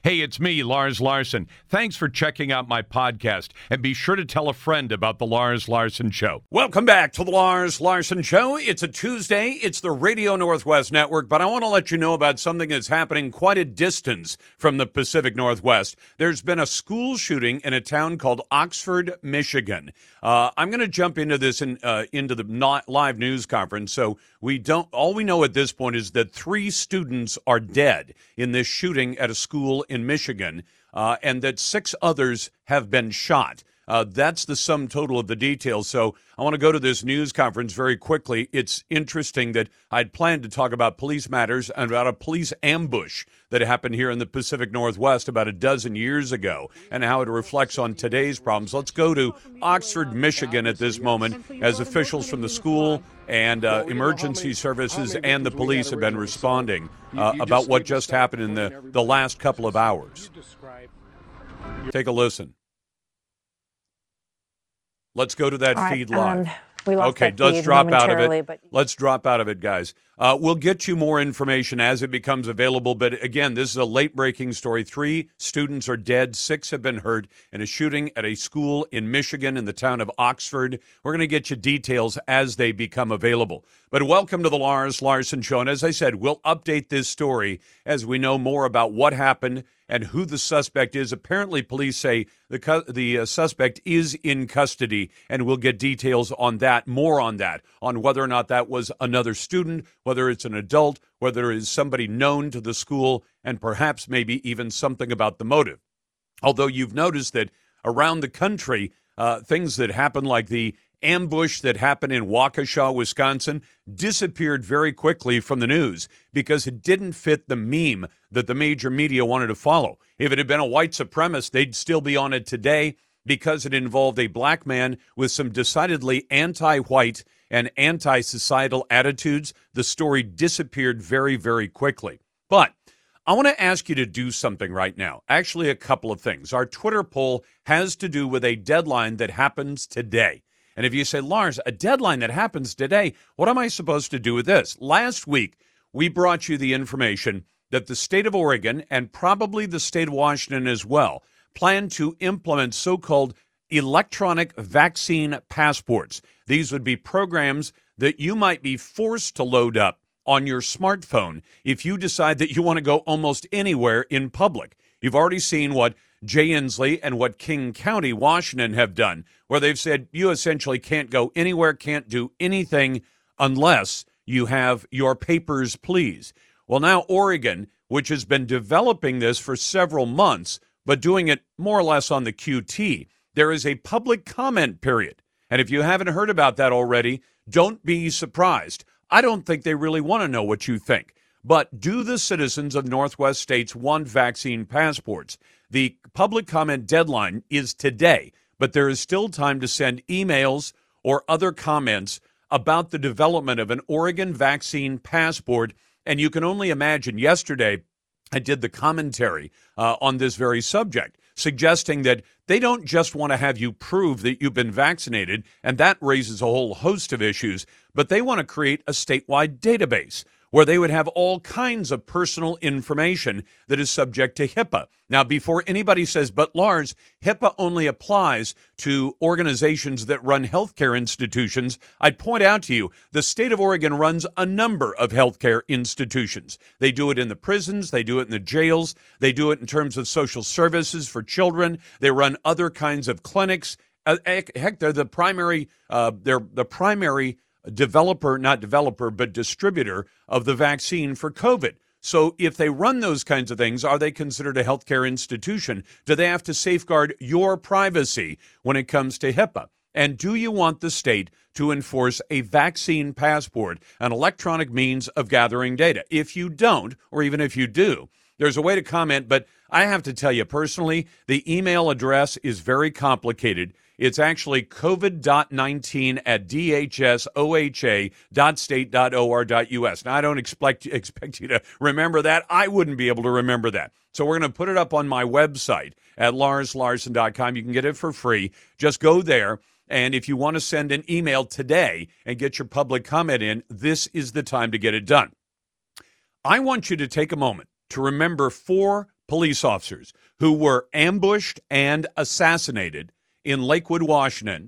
Hey, it's me, Lars Larson. Thanks for checking out my podcast, and be sure to tell a friend about the Lars Larson Show. Welcome back to the Lars Larson Show. It's a Tuesday. It's the Radio Northwest Network, but I want to let you know about something that's happening quite a distance from the Pacific Northwest. There's been a school shooting in a town called Oxford, Michigan. I'm going to jump into this into the live news conference. So all we know at this point is that 3 students are dead in this shooting at a school in Michigan, and that 6 others have been shot. That's the sum total of the details. So I want to go to this news conference very quickly. It's interesting that I'd planned to talk about police matters and about a police ambush that happened here in the Pacific Northwest about a dozen years ago and how it reflects on today's problems. Let's go to Oxford, Michigan at this moment, as officials from the school and emergency services and the police have been responding about what just happened in the last couple of hours. Take a listen. Let's go to that feed live. We lost okay, that let's feed drop out of it. but- Let's drop out of it, guys. We'll get you more information as it becomes available. But again, this is a late-breaking story. 3 students are dead. 6 have been hurt in a shooting at a school in Michigan in the town of Oxford. We're going to get you details as they become available. But welcome to the Lars Larson Show. And as I said, we'll update this story as we know more about what happened and who the suspect is. Apparently, police say the suspect is in custody, and we'll get details on that, more on that, on whether or not that was another student, whether it's an adult, whether it is somebody known to the school, and perhaps maybe even something about the motive. Although you've noticed that around the country, things that happen like the ambush that happened in Waukesha, Wisconsin, disappeared very quickly from the news because it didn't fit the meme that the major media wanted to follow. If it had been a white supremacist, they'd still be on it today because it involved a black man with some decidedly anti-white and anti-societal attitudes. The story disappeared very, very quickly. But I want to ask you to do something right now. Actually, a couple of things. Our Twitter poll has to do with a deadline that happens today. And if you say, Lars, a deadline that happens today, what am I supposed to do with this? Last week, we brought you the information that the state of Oregon and probably the state of Washington as well plan to implement so-called electronic vaccine passports. These would be programs that you might be forced to load up on your smartphone if you decide that you want to go almost anywhere in public. You've already seen what Jay Inslee and what King County, Washington have done, where they've said you essentially can't go anywhere, can't do anything unless you have your papers, please. Well, now Oregon, which has been developing this for several months, but doing it more or less on the QT, there is a public comment period. And if you haven't heard about that already, don't be surprised. I don't think they really want to know what you think. But do the citizens of Northwest states want vaccine passports? The public comment deadline is today, but there is still time to send emails or other comments about the development of an Oregon vaccine passport. And you can only imagine, yesterday I did the commentary on this very subject, suggesting that they don't just want to have you prove that you've been vaccinated, and that raises a whole host of issues, but they want to create a statewide database where they would have all kinds of personal information that is subject to HIPAA. Now, before anybody says, but Lars, HIPAA only applies to organizations that run healthcare institutions, I'd point out to you, the state of Oregon runs a number of healthcare institutions. They do it in the prisons, they do it in the jails, they do it in terms of social services for children, they run other kinds of clinics. Heck, they're the primary distributor of the vaccine for COVID. So if they run those kinds of things, are they considered a healthcare institution? Do they have to safeguard your privacy when it comes to HIPAA? And do you want the state to enforce a vaccine passport, an electronic means of gathering data? If you don't, or even if you do, there's a way to comment, but I have to tell you personally, the email address is very complicated. It's actually covid.19@dhsoha.state.or.us. Now, I don't expect you to remember that. I wouldn't be able to remember that. So we're going to put it up on my website at larslarson.com. You can get it for free. Just go there. And if you want to send an email today and get your public comment in, this is the time to get it done. I want you to take a moment to remember 4 police officers who were ambushed and assassinated in Lakewood, Washington,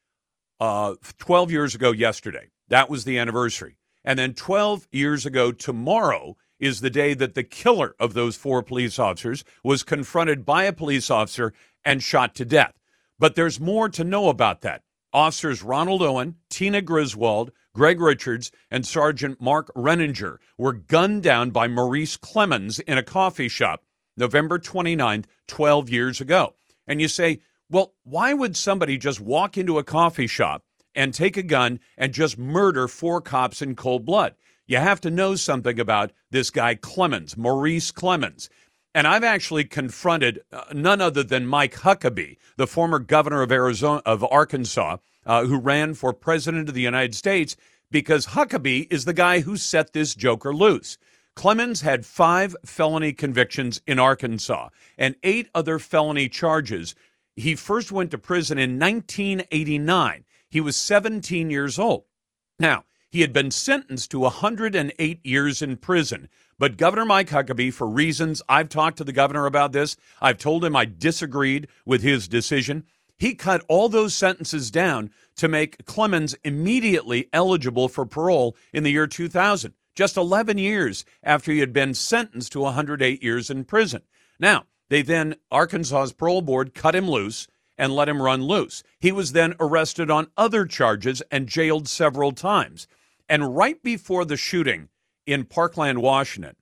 12 years ago yesterday. That was the anniversary. And then 12 years ago tomorrow is the day that the killer of those 4 police officers was confronted by a police officer and shot to death. But there's more to know about that. Officers Ronald Owen, Tina Griswold, Greg Richards, and Sergeant Mark Renninger were gunned down by Maurice Clemens in a coffee shop November 29th, 12 years ago. And you say, well, why would somebody just walk into a coffee shop and take a gun and just murder 4 cops in cold blood? You have to know something about this guy Clemens, Maurice Clemens. And I've actually confronted none other than Mike Huckabee, the former governor of Arkansas, who ran for president of the United States, because Huckabee is the guy who set this joker loose. Clemens had 5 felony convictions in Arkansas and 8 other felony charges. He first went to prison in 1989. He was 17 years old. Now, he had been sentenced to 108 years in prison. But Governor Mike Huckabee, for reasons, I've talked to the governor about this, I've told him I disagreed with his decision. He cut all those sentences down to make Clemens immediately eligible for parole in the year 2000, just 11 years after he had been sentenced to 108 years in prison. Now, Arkansas's parole board cut him loose and let him run loose. He was then arrested on other charges and jailed several times. And right before the shooting in Parkland, Washington,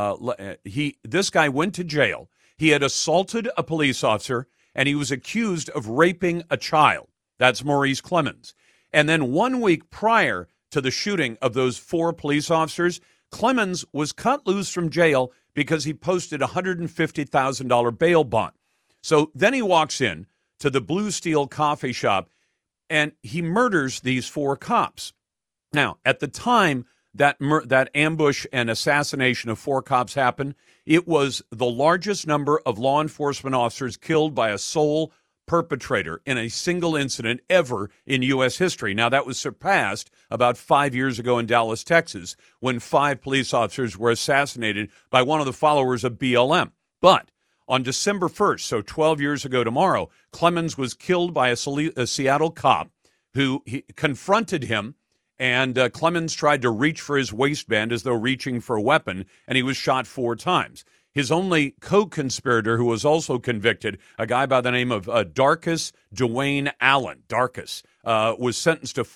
this guy went to jail. He had assaulted a police officer, and he was accused of raping a child. That's Maurice Clemens. And then 1 week prior to the shooting of those 4 police officers, Clemens was cut loose from jail because he posted a $150,000 bail bond. So then he walks in to the Blue Steel coffee shop, and he murders these 4 cops. Now, at the time that ambush and assassination of 4 cops happened, it was the largest number of law enforcement officers killed by a sole perpetrator in a single incident ever in U.S. history. Now, that was surpassed about 5 years ago in Dallas, Texas, when 5 police officers were assassinated by one of the followers of BLM. But on December 1st, so 12 years ago tomorrow, Clemens was killed by a Seattle cop who confronted him, and Clemens tried to reach for his waistband as though reaching for a weapon, and he was shot 4 times. His only co-conspirator, who was also convicted, a guy by the name of Darkus Dwayne Allen, Darkus, was sentenced to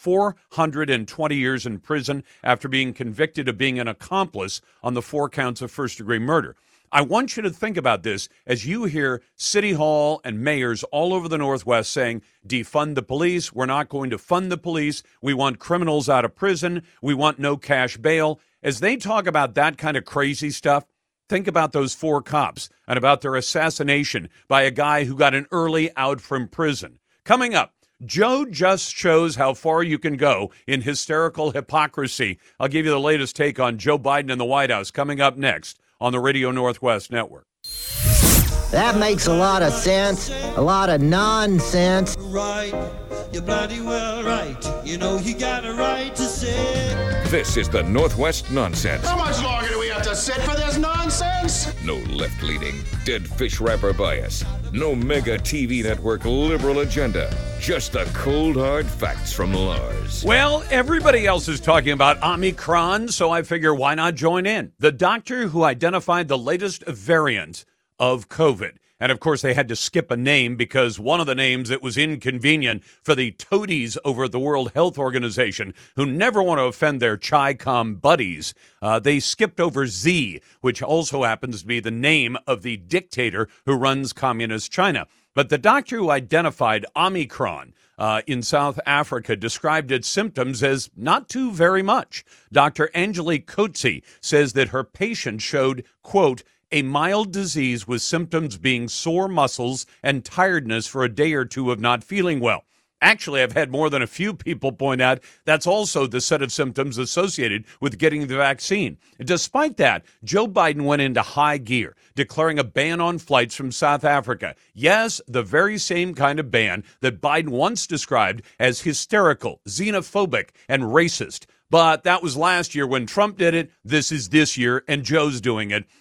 420 years in prison after being convicted of being an accomplice on the 4 counts of first-degree murder. I want you to think about this as you hear City Hall and mayors all over the Northwest saying, defund the police, we're not going to fund the police, we want criminals out of prison, we want no cash bail. As they talk about that kind of crazy stuff, think about those 4 cops and about their assassination by a guy who got an early out from prison. Coming up, Joe just shows how far you can go in hysterical hypocrisy. I'll give you the latest take on Joe Biden and the White House coming up next on the Radio Northwest Network. That makes a lot of sense, a lot of nonsense. Right, you're bloody well right. You know you got a right to say. This is the Northwest Nonsense. How much longer do we have to sit for this nonsense? No left-leaning, dead fish wrapper bias. No mega TV network liberal agenda. Just the cold, hard facts from Lars. Well, everybody else is talking about Omicron, so I figure why not join in? The doctor who identified the latest variant of COVID. And, of course, they had to skip a name because one of the names that was inconvenient for the toadies over at the World Health Organization who never want to offend their Chi-Com buddies, they skipped over Z, which also happens to be the name of the dictator who runs communist China. But the doctor who identified Omicron in South Africa described its symptoms as not too very much. Dr. Angelique Coetzee says that her patient showed, quote, a mild disease with symptoms being sore muscles and tiredness for a day or two of not feeling well. Actually, I've had more than a few people point out that's also the set of symptoms associated with getting the vaccine. Despite that, Joe Biden went into high gear, declaring a ban on flights from South Africa. Yes, the very same kind of ban that Biden once described as hysterical, xenophobic, and racist. But that was last year when Trump did it. This is this year, and Joe's doing it.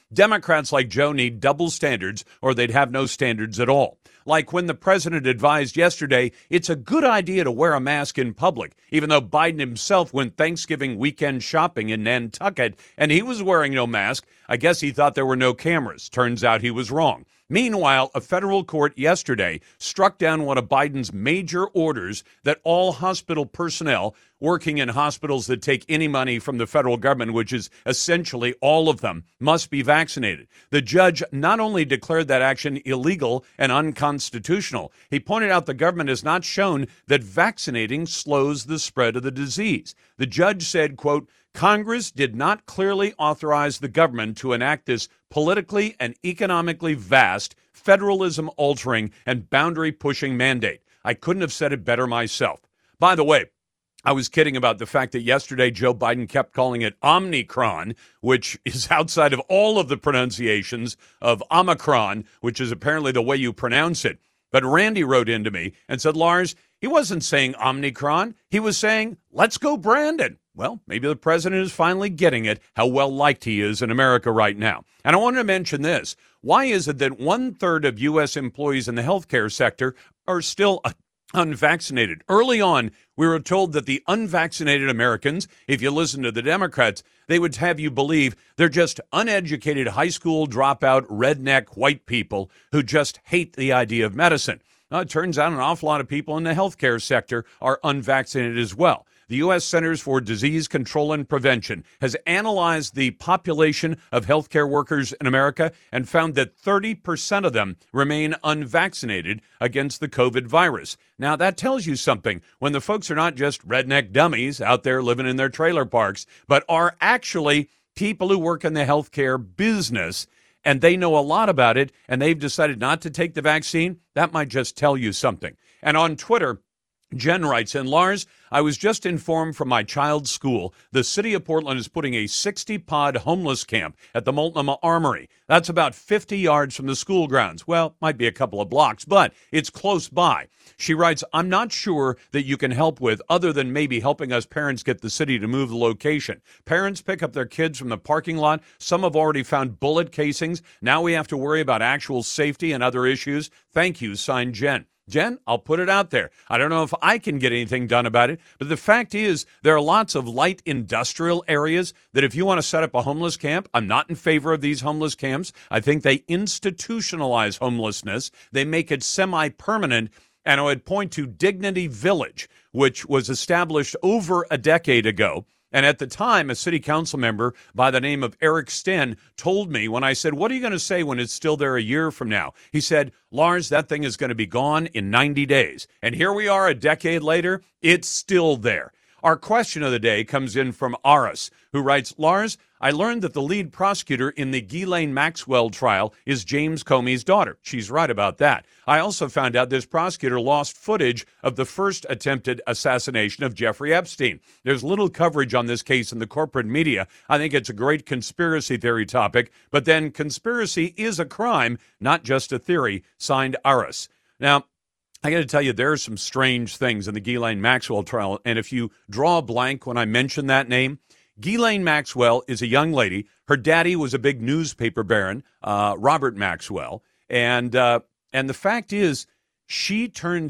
Democrats like Joe need double standards or they'd have no standards at all. Like when the president advised yesterday it's a good idea to wear a mask in public, even though Biden himself went Thanksgiving weekend shopping in Nantucket and he was wearing no mask. I guess he thought there were no cameras. Turns out he was wrong. Meanwhile, a federal court yesterday struck down one of Biden's major orders that all hospital personnel working in hospitals that take any money from the federal government, which is essentially all of them, must be vaccinated. The judge not only declared that action illegal and unconstitutional, he pointed out the government has not shown that vaccinating slows the spread of the disease. The judge said, quote, Congress did not clearly authorize the government to enact this politically and economically vast, federalism-altering, and boundary-pushing mandate. I couldn't have said it better myself. By the way, I was kidding about the fact that yesterday Joe Biden kept calling it Omicron, which is outside of all of the pronunciations of Omicron, which is apparently the way you pronounce it. But Randy wrote into me and said, Lars, he wasn't saying Omicron. He was saying, let's go Brandon. Well, maybe the president is finally getting it, how well-liked he is in America right now. And I wanted to mention this. Why is it that 1/3 of U.S. employees in the healthcare sector are still unvaccinated? Early on, we were told that the unvaccinated Americans, if you listen to the Democrats, they would have you believe they're just uneducated high school dropout redneck white people who just hate the idea of medicine. It turns out an awful lot of people in the healthcare sector are unvaccinated as well. The U.S. Centers for Disease Control and Prevention has analyzed the population of healthcare workers in America and found that 30% of them remain unvaccinated against the COVID virus. Now, that tells you something when the folks are not just redneck dummies out there living in their trailer parks, but are actually people who work in the healthcare business, and they know a lot about it, and they've decided not to take the vaccine. That might just tell you something. And on Twitter, Jen writes in, Lars, I was just informed from my child's school, the city of Portland is putting a 60-pod homeless camp at the Multnomah Armory. That's about 50 yards from the school grounds. Well, might be a couple of blocks, but it's close by. She writes, I'm not sure that you can help with other than maybe helping us parents get the city to move the location. Parents pick up their kids from the parking lot. Some have already found bullet casings. Now we have to worry about actual safety and other issues. Thank you, signed Jen. Jen, I'll put it out there. I don't know if I can get anything done about it, but the fact is there are lots of light industrial areas that if you want to set up a homeless camp, I'm not in favor of these homeless camps. I think they institutionalize homelessness. They make it semi-permanent, and I would point to Dignity Village, which was established over a decade ago. And at the time, a city council member by the name of Eric Sten told me when I said, what are you going to say when it's still there a year from now? He said, Lars, that thing is going to be gone in 90 days. And here we are a decade later. It's still there. Our question of the day comes in from Aris, who writes, Lars, I learned that the lead prosecutor in the Ghislaine Maxwell trial is James Comey's daughter. She's right about that. I also found out this prosecutor lost footage of the first attempted assassination of Jeffrey Epstein. There's little coverage on this case in the corporate media. I think it's a great conspiracy theory topic, but then conspiracy is a crime, not just a theory, signed Aris. Now, I got to tell you, there are some strange things in the Ghislaine Maxwell trial, and if you draw a blank when I mention that name, Ghislaine Maxwell is a young lady. Her daddy was a big newspaper baron, Robert Maxwell, and the fact is, she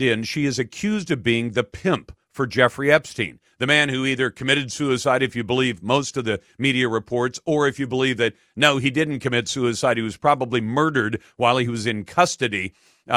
is accused of being the pimp for Jeffrey Epstein, the man who either committed suicide, if you believe most of the media reports, or if you believe that, no, he didn't commit suicide, he was probably murdered while he was in custody.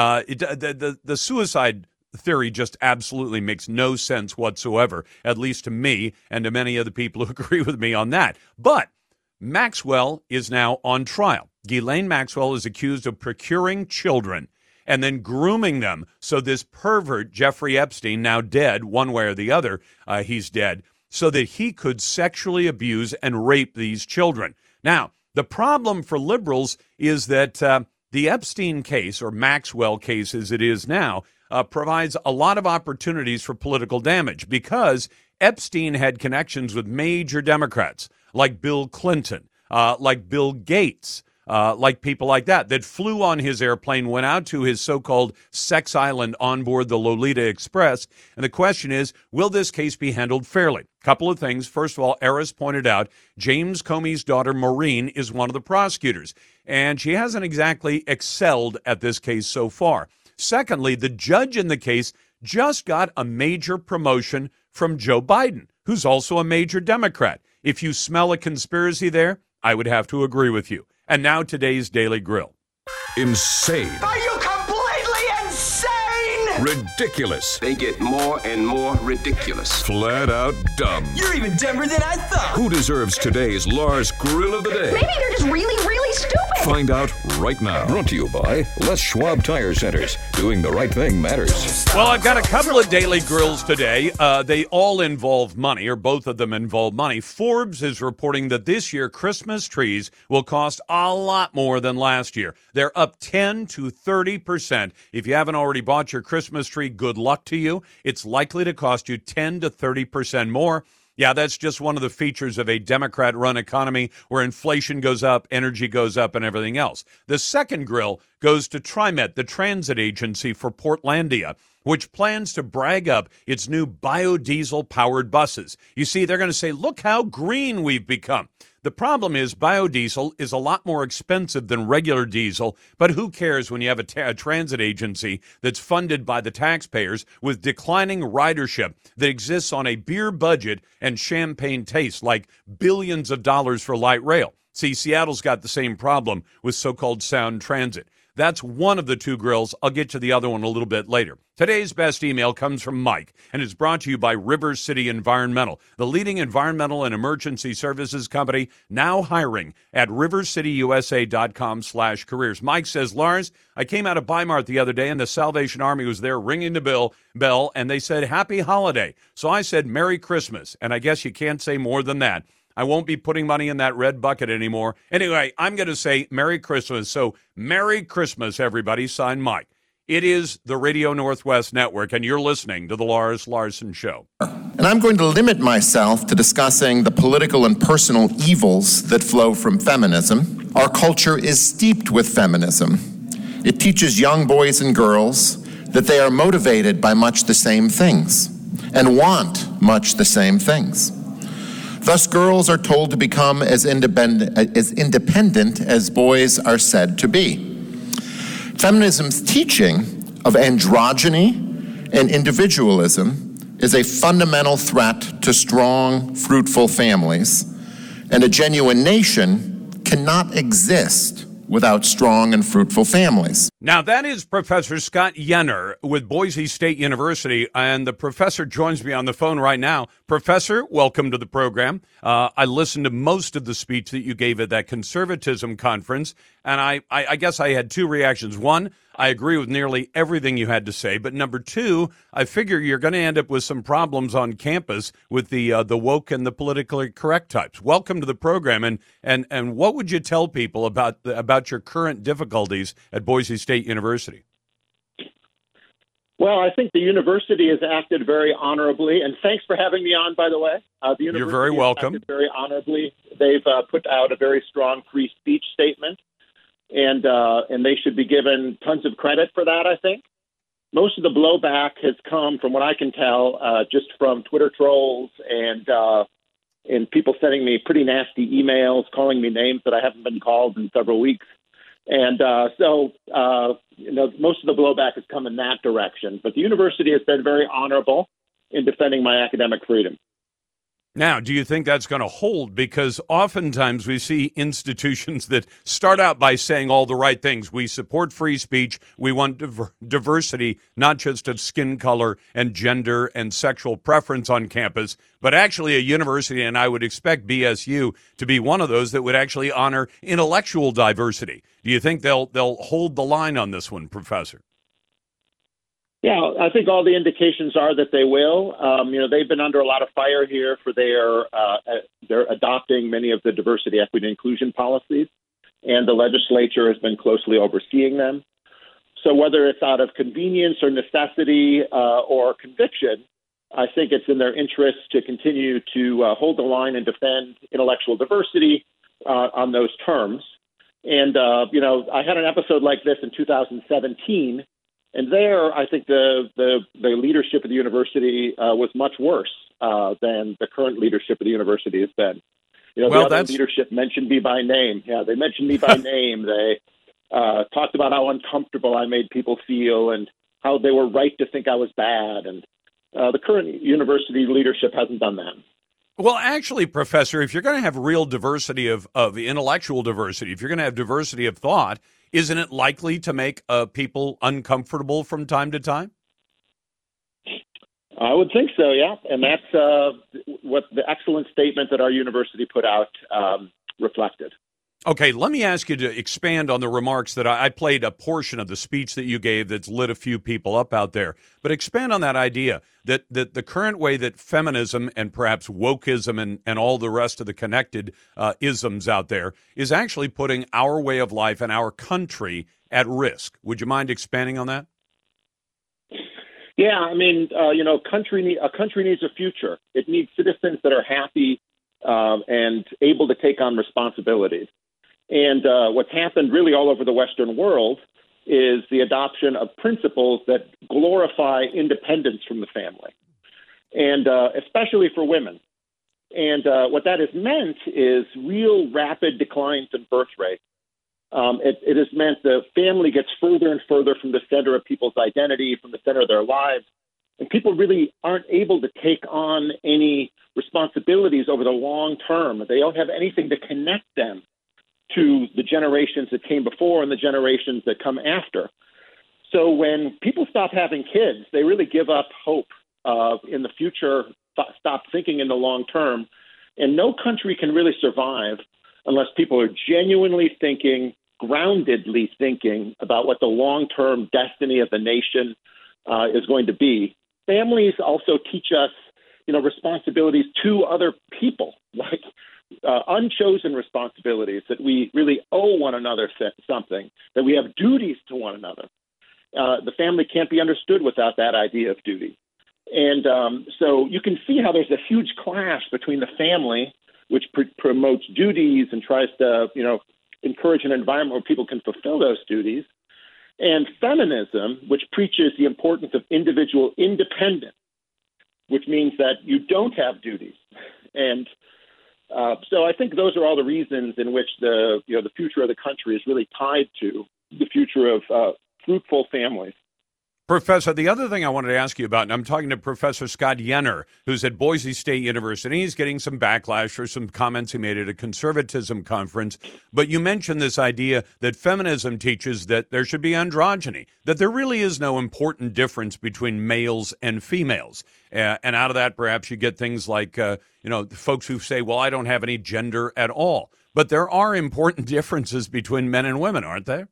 The suicide theory just absolutely makes no sense whatsoever, at least to me and to many of the people who agree with me on that. But Maxwell is now on trial. Ghislaine Maxwell is accused of procuring children and then grooming them. So this pervert, Jeffrey Epstein, now dead, one way or the other, he's dead, so that he could sexually abuse and rape these children. Now, the problem for liberals is that the Epstein case, or Maxwell case as it is now, provides a lot of opportunities for political damage because Epstein had connections with major Democrats like Bill Clinton, like Bill Gates, like people like that flew on his airplane, went out to his so-called sex island on board the Lolita Express. And the question is, will this case be handled fairly? Couple of things. First of all, Eris pointed out James Comey's daughter, Maureen, is one of the prosecutors, and she hasn't exactly excelled at this case so far. Secondly, the judge in the case just got a major promotion from Joe Biden, who's also a major Democrat. If you smell a conspiracy there, I would have to agree with you. And now today's Daily Grill. Insane. Are you completely insane? Ridiculous. They get more and more ridiculous. Flat out dumb. You're even dumber than I thought. Who deserves today's Lars Grill of the Day? Maybe they're just really, really stupid. Find out right now. Brought to you by Les Schwab Tire Centers. Doing the right thing matters. Well, I've got a couple of Daily Grills today. They all involve money, or both of them involve money. Forbes is reporting that this year Christmas trees will cost a lot more than last year. They're up 10 to 30%. If you haven't already bought your Christmas tree, good luck to you. It's likely to cost you 10 to 30% more. Yeah, that's just one of the features of a Democrat-run economy where inflation goes up, energy goes up, and everything else. The second grill goes to TriMet, the transit agency for Portlandia, which plans to brag up its new biodiesel-powered buses. You see, they're going to say, look how green we've become. The problem is biodiesel is a lot more expensive than regular diesel, but who cares when you have a transit agency that's funded by the taxpayers with declining ridership that exists on a beer budget and champagne taste, like billions of dollars for light rail. See, Seattle's got the same problem with so-called sound transit. That's one of the two grills. I'll get to the other one a little bit later. Today's best email comes from Mike, and it's brought to you by River City Environmental, the leading environmental and emergency services company, now hiring at rivercityusa.com/careers. Mike says, Lars, I came out of Bi-Mart the other day, and the Salvation Army was there ringing the bell, and they said, Happy Holiday. So I said, Merry Christmas, and I guess you can't say more than that. I won't be putting money in that red bucket anymore. Anyway, I'm going to say Merry Christmas. So Merry Christmas, everybody. Signed, Mike. It is the Radio Northwest Network, and you're listening to The Lars Larson Show. And I'm going to limit myself to discussing the political and personal evils that flow from feminism. Our culture is steeped with feminism. It teaches young boys and girls that they are motivated by much the same things and want much the same things. Thus, girls are told to become as independent as boys are said to be. Feminism's teaching of androgyny and individualism is a fundamental threat to strong, fruitful families, and a genuine nation cannot exist without strong and fruitful families. Now, that is Professor Scott Yenor with Boise State University, and the professor joins me on the phone right now. Professor, welcome to the program. I listened to most of the speech that you gave at that conservatism conference, and I guess I had two reactions. One, I agree with nearly everything you had to say, but number two, I figure you're going to end up with some problems on campus with the woke and the politically correct types. Welcome to the program, and what would you tell people about your current difficulties at Boise State University? Well, I think the university has acted very honorably, and thanks for having me on, by the way. The university You're very welcome. Has acted very honorably. They've put out a very strong free speech statement, and they should be given tons of credit for that, I think. Most of the blowback has come, from what I can tell, just from Twitter trolls and people sending me pretty nasty emails, calling me names that I haven't been called in several weeks. And so most of the blowback has come in that direction. But the university has been very honorable in defending my academic freedom. Now, do you think that's going to hold? Because oftentimes we see institutions that start out by saying all the right things. We support free speech. We want diversity, not just of skin color and gender and sexual preference on campus, but actually a university, and I would expect BSU to be one of those that would actually honor intellectual diversity. Do you think they'll hold the line on this one, Professor? Yeah, I think all the indications are that they will. They've been under a lot of fire here for they're adopting many of the diversity, equity, and inclusion policies, and the legislature has been closely overseeing them. So whether it's out of convenience or necessity or conviction, I think it's in their interest to continue to hold the line and defend intellectual diversity on those terms. And, I had an episode like this in 2017, and there I think the leadership of the university was much worse than the current leadership of the university has been. The other leadership mentioned me by name. Yeah, they mentioned me by name. They talked about how uncomfortable I made people feel and how they were right to think I was bad. And the current university leadership hasn't done that. Well, actually, Professor, if you're going to have real diversity of intellectual diversity, if you're going to have diversity of thought, isn't it likely to make people uncomfortable from time to time? I would think so, yeah. And that's what the excellent statement that our university put out reflected. Okay, let me ask you to expand on the remarks that I played a portion of the speech that you gave that's lit a few people up out there. But expand on that idea that the current way that feminism and perhaps wokeism and all the rest of the connected isms out there is actually putting our way of life and our country at risk. Would you mind expanding on that? Yeah, I mean, a country needs a future. It needs citizens that are happy and able to take on responsibilities. And what's happened really all over the Western world is the adoption of principles that glorify independence from the family, and especially for women. And what that has meant is real rapid declines in birth rate. It has meant the family gets further and further from the center of people's identity, from the center of their lives. And people really aren't able to take on any responsibilities over the long term. They don't have anything to connect them to the generations that came before and the generations that come after. So when people stop having kids, they really give up hope in the future, stop thinking in the long term. And no country can really survive unless people are genuinely thinking, groundedly thinking about what the long-term destiny of the nation is going to be. Families also teach us, responsibilities to other people, like unchosen responsibilities that we really owe one another something, that we have duties to one another. The family can't be understood without that idea of duty. And so you can see how there's a huge clash between the family, which promotes duties and tries to, encourage an environment where people can fulfill those duties, and feminism, which preaches the importance of individual independence, which means that you don't have duties. And so I think those are all the reasons in which the future of the country is really tied to the future of fruitful families. Professor, the other thing I wanted to ask you about, and I'm talking to Professor Scott Yenor, who's at Boise State University. He's getting some backlash for some comments he made at a conservatism conference. But you mentioned this idea that feminism teaches that there should be androgyny, that there really is no important difference between males and females. And out of that, perhaps you get things like, folks who say, well, I don't have any gender at all. But there are important differences between men and women, aren't there?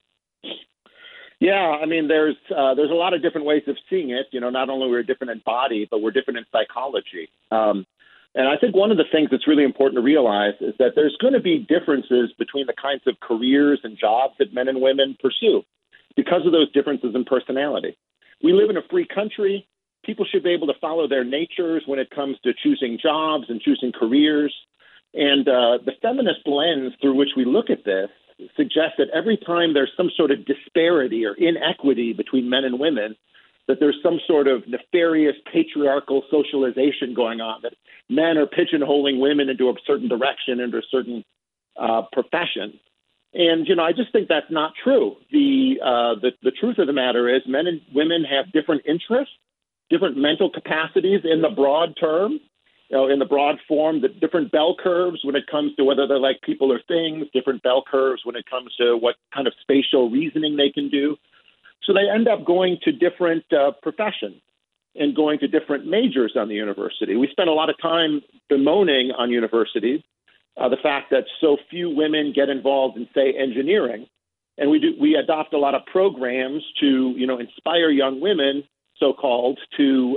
Yeah, I mean, there's a lot of different ways of seeing it. Not only we're different in body, but we're different in psychology. And I think one of the things that's really important to realize is that there's going to be differences between the kinds of careers and jobs that men and women pursue because of those differences in personality. We live in a free country. People should be able to follow their natures when it comes to choosing jobs and choosing careers. And the feminist lens through which we look at this suggests that every time there's some sort of disparity or inequity between men and women, that there's some sort of nefarious patriarchal socialization going on, that men are pigeonholing women into a certain direction, into a certain profession. And, I just think that's not true. The truth of the matter is men and women have different interests, different mental capacities in the broad term. In the broad form, the different bell curves when it comes to whether they're like people or things, different bell curves when it comes to what kind of spatial reasoning they can do. So they end up going to different professions and going to different majors on the university. We spend a lot of time bemoaning on universities the fact that so few women get involved in, say, engineering. And we adopt a lot of programs to, inspire young women, so-called, to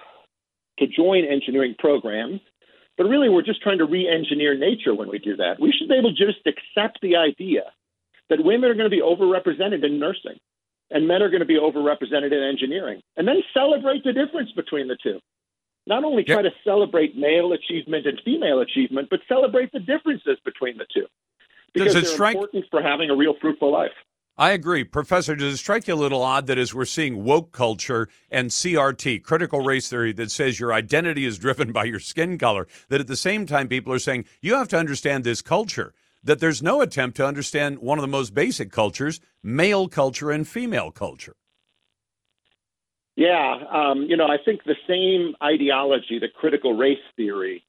join engineering programs. But really, we're just trying to re-engineer nature when we do that. We should be able to just accept the idea that women are going to be overrepresented in nursing and men are going to be overrepresented in engineering, and then celebrate the difference between the two. Not only try to celebrate male achievement and female achievement, but celebrate the differences between the two. because Does it they're strike? important for having a real fruitful life. I agree. Professor, does it strike you a little odd that as we're seeing woke culture and CRT, critical race theory, that says your identity is driven by your skin color, that at the same time people are saying you have to understand this culture, that there's no attempt to understand one of the most basic cultures, male culture and female culture? Yeah, I think the same ideology, the critical race theory,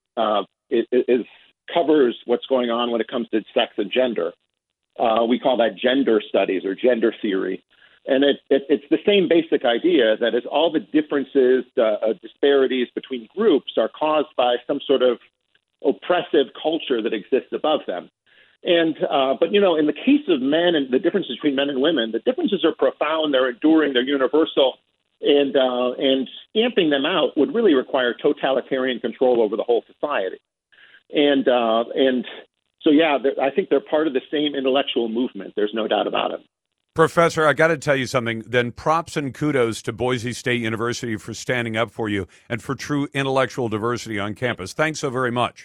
covers what's going on when it comes to sex and gender. We call that gender studies or gender theory. And it's the same basic idea that as all the differences, disparities between groups are caused by some sort of oppressive culture that exists above them. And but in the case of men and the differences between men and women, the differences are profound, they're enduring, they're universal. And stamping them out would really require totalitarian control over the whole society. And so, yeah, I think they're part of the same intellectual movement. There's no doubt about it. Professor, I got to tell you something. Then props and kudos to Boise State University for standing up for you and for true intellectual diversity on campus. Thanks so very much.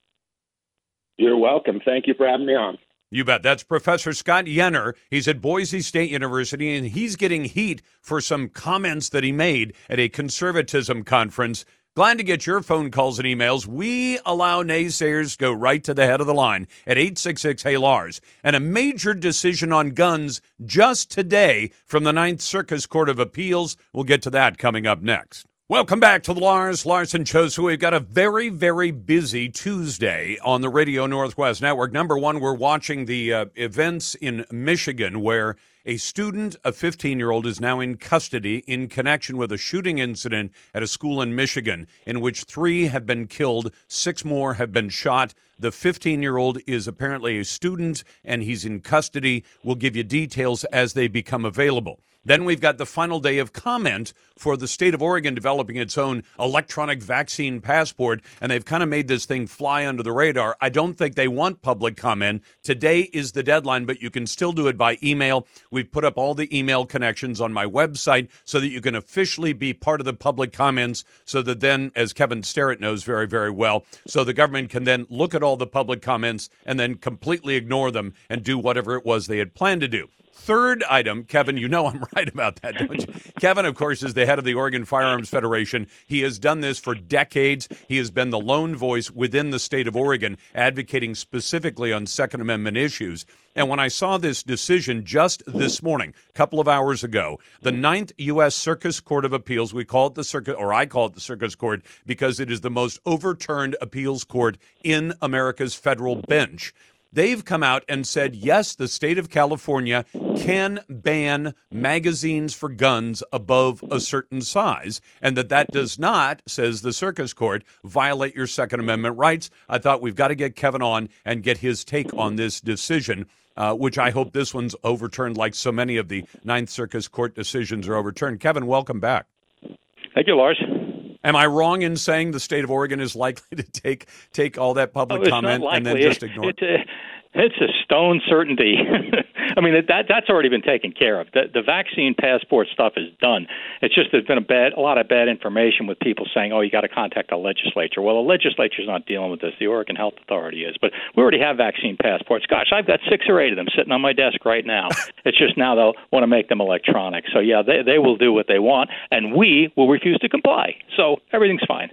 You're welcome. Thank you for having me on. You bet. That's Professor Scott Yenor. He's at Boise State University, and he's getting heat for some comments that he made at a conservatism conference. Glad to get your phone calls and emails. We allow naysayers to go right to the head of the line at 866-HEY-LARS. And a major decision on guns just today from the Ninth Circus Court of Appeals. We'll get to that coming up next. Welcome back to the Lars Larson Show. So we've got a very, very busy Tuesday on the Radio Northwest Network. Number one, we're watching the events in Michigan where a student, a 15-year-old, is now in custody in connection with a shooting incident at a school in Michigan in which 3 have been killed, 6 more have been shot. The 15-year-old is apparently a student, and he's in custody. We'll give you details as they become available. Then we've got the final day of comment for the state of Oregon developing its own electronic vaccine passport, and they've kind of made this thing fly under the radar. I don't think they want public comment. Today is the deadline, but you can still do it by email. We've put up all the email connections on my website so that you can officially be part of the public comments, so that then, as Kevin Sterrett knows very, very well, so the government can then look at all the public comments and then completely ignore them and do whatever it was they had planned to do. Third item, Kevin, you know I'm right about that, don't you? Kevin, of course, is the head of the Oregon Firearms Federation. He has done this for decades. He has been the lone voice within the state of Oregon advocating specifically on Second Amendment issues. And when I saw this decision just this morning, a couple of hours ago, the Ninth U.S. Circus Court of Appeals, we call it the Circus, or I call it the Circus Court because it is the most overturned appeals court in America's federal bench. They've come out and said, yes, the state of California can ban magazines for guns above a certain size, and that does not, says the Circus Court, violate your Second Amendment rights. I thought we've got to get Kevin on and get his take on this decision, which I hope this one's overturned like so many of the Ninth Circus Court decisions are overturned. Kevin, welcome back. Thank you, Lars. Am I wrong in saying the state of Oregon is likely to take all that public comment and then just ignore it? It's a stone certainty. I mean, that's already been taken care of. The vaccine passport stuff is done. It's just there's been a lot of bad information with people saying, oh, you got to contact the legislature. Well, the legislature's not dealing with this. The Oregon Health Authority is. But we already have vaccine passports. Gosh, I've got 6 or 8 of them sitting on my desk right now. It's just now they'll want to make them electronic. So, yeah, they will do what they want, and we will refuse to comply. So everything's fine.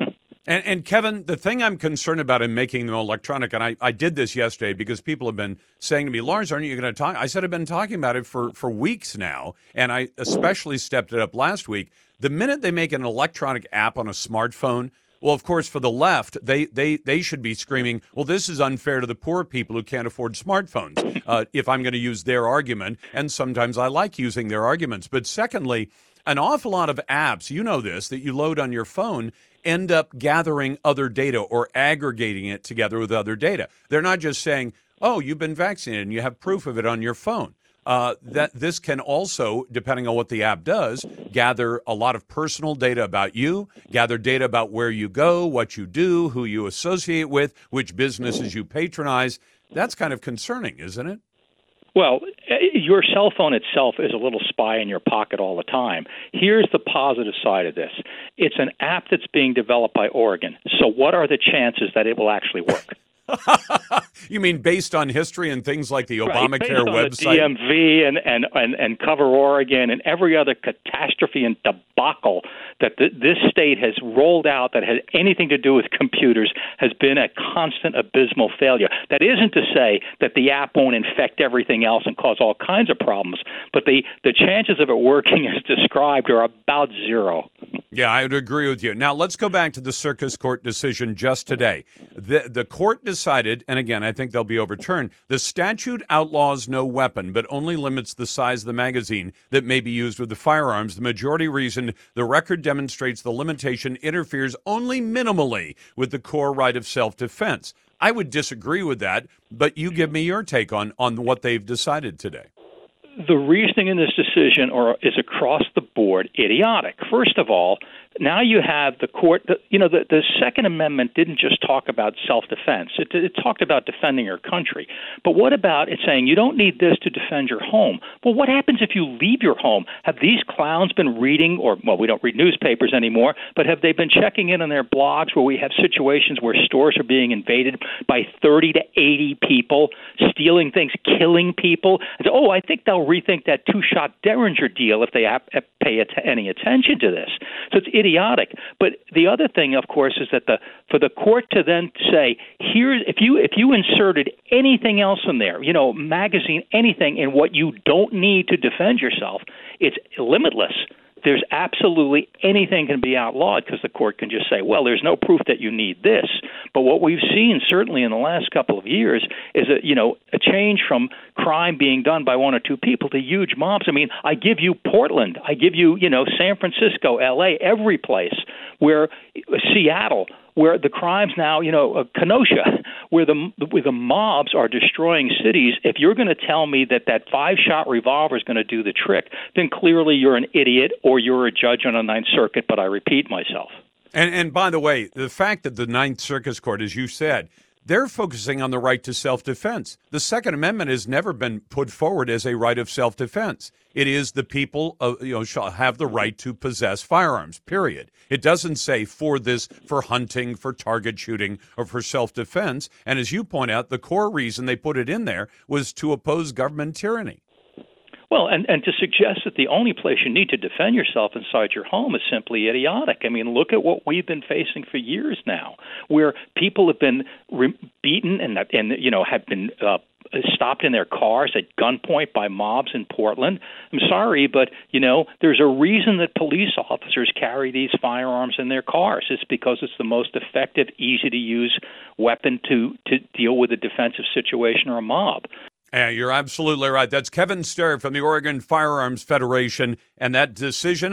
And Kevin, the thing I'm concerned about in making them electronic, and I did this yesterday because people have been saying to me, Lars, aren't you going to talk? I said I've been talking about it for weeks now, and I especially stepped it up last week. The minute they make an electronic app on a smartphone, well, of course, for the left, they should be screaming, well, this is unfair to the poor people who can't afford smartphones, if I'm going to use their argument, and sometimes I like using their arguments. But secondly, an awful lot of apps, you know this, that you load on your phone end up gathering other data or aggregating it together with other data. They're not just saying, oh, you've been vaccinated and you have proof of it on your phone. That this can also, depending on what the app does, gather a lot of personal data about you, gather data about where you go, what you do, who you associate with, which businesses you patronize. That's kind of concerning, isn't it? Well, your cell phone itself is a little spy in your pocket all the time. Here's the positive side of this. It's an app that's being developed by Oregon. So what are the chances that it will actually work? You mean based on history and things like the Obamacare based on website? The DMV and Cover Oregon and every other catastrophe and debacle that this state has rolled out that has anything to do with computers has been a constant abysmal failure. That isn't to say that the app won't infect everything else and cause all kinds of problems, but the chances of it working as described are about zero. Yeah, I would agree with you. Now, let's go back to the Circus Court decision just today. The court decided, and again, I think they'll be overturned, the statute outlaws no weapon, but only limits the size of the magazine that may be used with the firearms. The majority reasoned the record demonstrates the limitation interferes only minimally with the core right of self-defense. I would disagree with that, but you give me your take on what they've decided today. The reasoning in this decision is across the board idiotic. First of all, now you have the court. The Second Amendment didn't just talk about self-defense. It talked about defending your country. But what about it saying you don't need this to defend your home? Well, what happens if you leave your home? Have these clowns been reading, we don't read newspapers anymore, but have they been checking in on their blogs where we have situations where stores are being invaded by 30 to 80 people, stealing things, killing people? And so, I think they'll rethink that two-shot Derringer deal if they pay any attention to this. So it's idiotic. But the other thing, of course, is that for the court to then say, if you inserted anything else in there, magazine, anything, and what you don't need to defend yourself, it's limitless. There's absolutely anything can be outlawed because the court can just say, well, there's no proof that you need this. But what we've seen certainly in the last couple of years is a change from crime being done by one or two people to huge mobs. I mean, I give you Portland, I give you, San Francisco, LA, every place where Seattle, where the crimes now, Kenosha, where the mobs are destroying cities. If you're going to tell me that 5-shot revolver is going to do the trick, then clearly you're an idiot or you're a judge on a Ninth Circuit, but I repeat myself. And by the way, the fact that the Ninth Circus Court, as you said, they're focusing on the right to self-defense. The Second Amendment has never been put forward as a right of self-defense. It is the people, shall have the right to possess firearms, period. It doesn't say for hunting, for target shooting, or for self-defense. And as you point out, the core reason they put it in there was to oppose government tyranny. Well, and to suggest that the only place you need to defend yourself inside your home is simply idiotic. I mean, look at what we've been facing for years now, where people have been beaten and have been stopped in their cars at gunpoint by mobs in Portland. I'm sorry, but, there's a reason that police officers carry these firearms in their cars. It's because it's the most effective, easy-to-use weapon to deal with a defensive situation or a mob. Yeah, you're absolutely right. That's Kevin Sterr from the Oregon Firearms Federation, and that decision,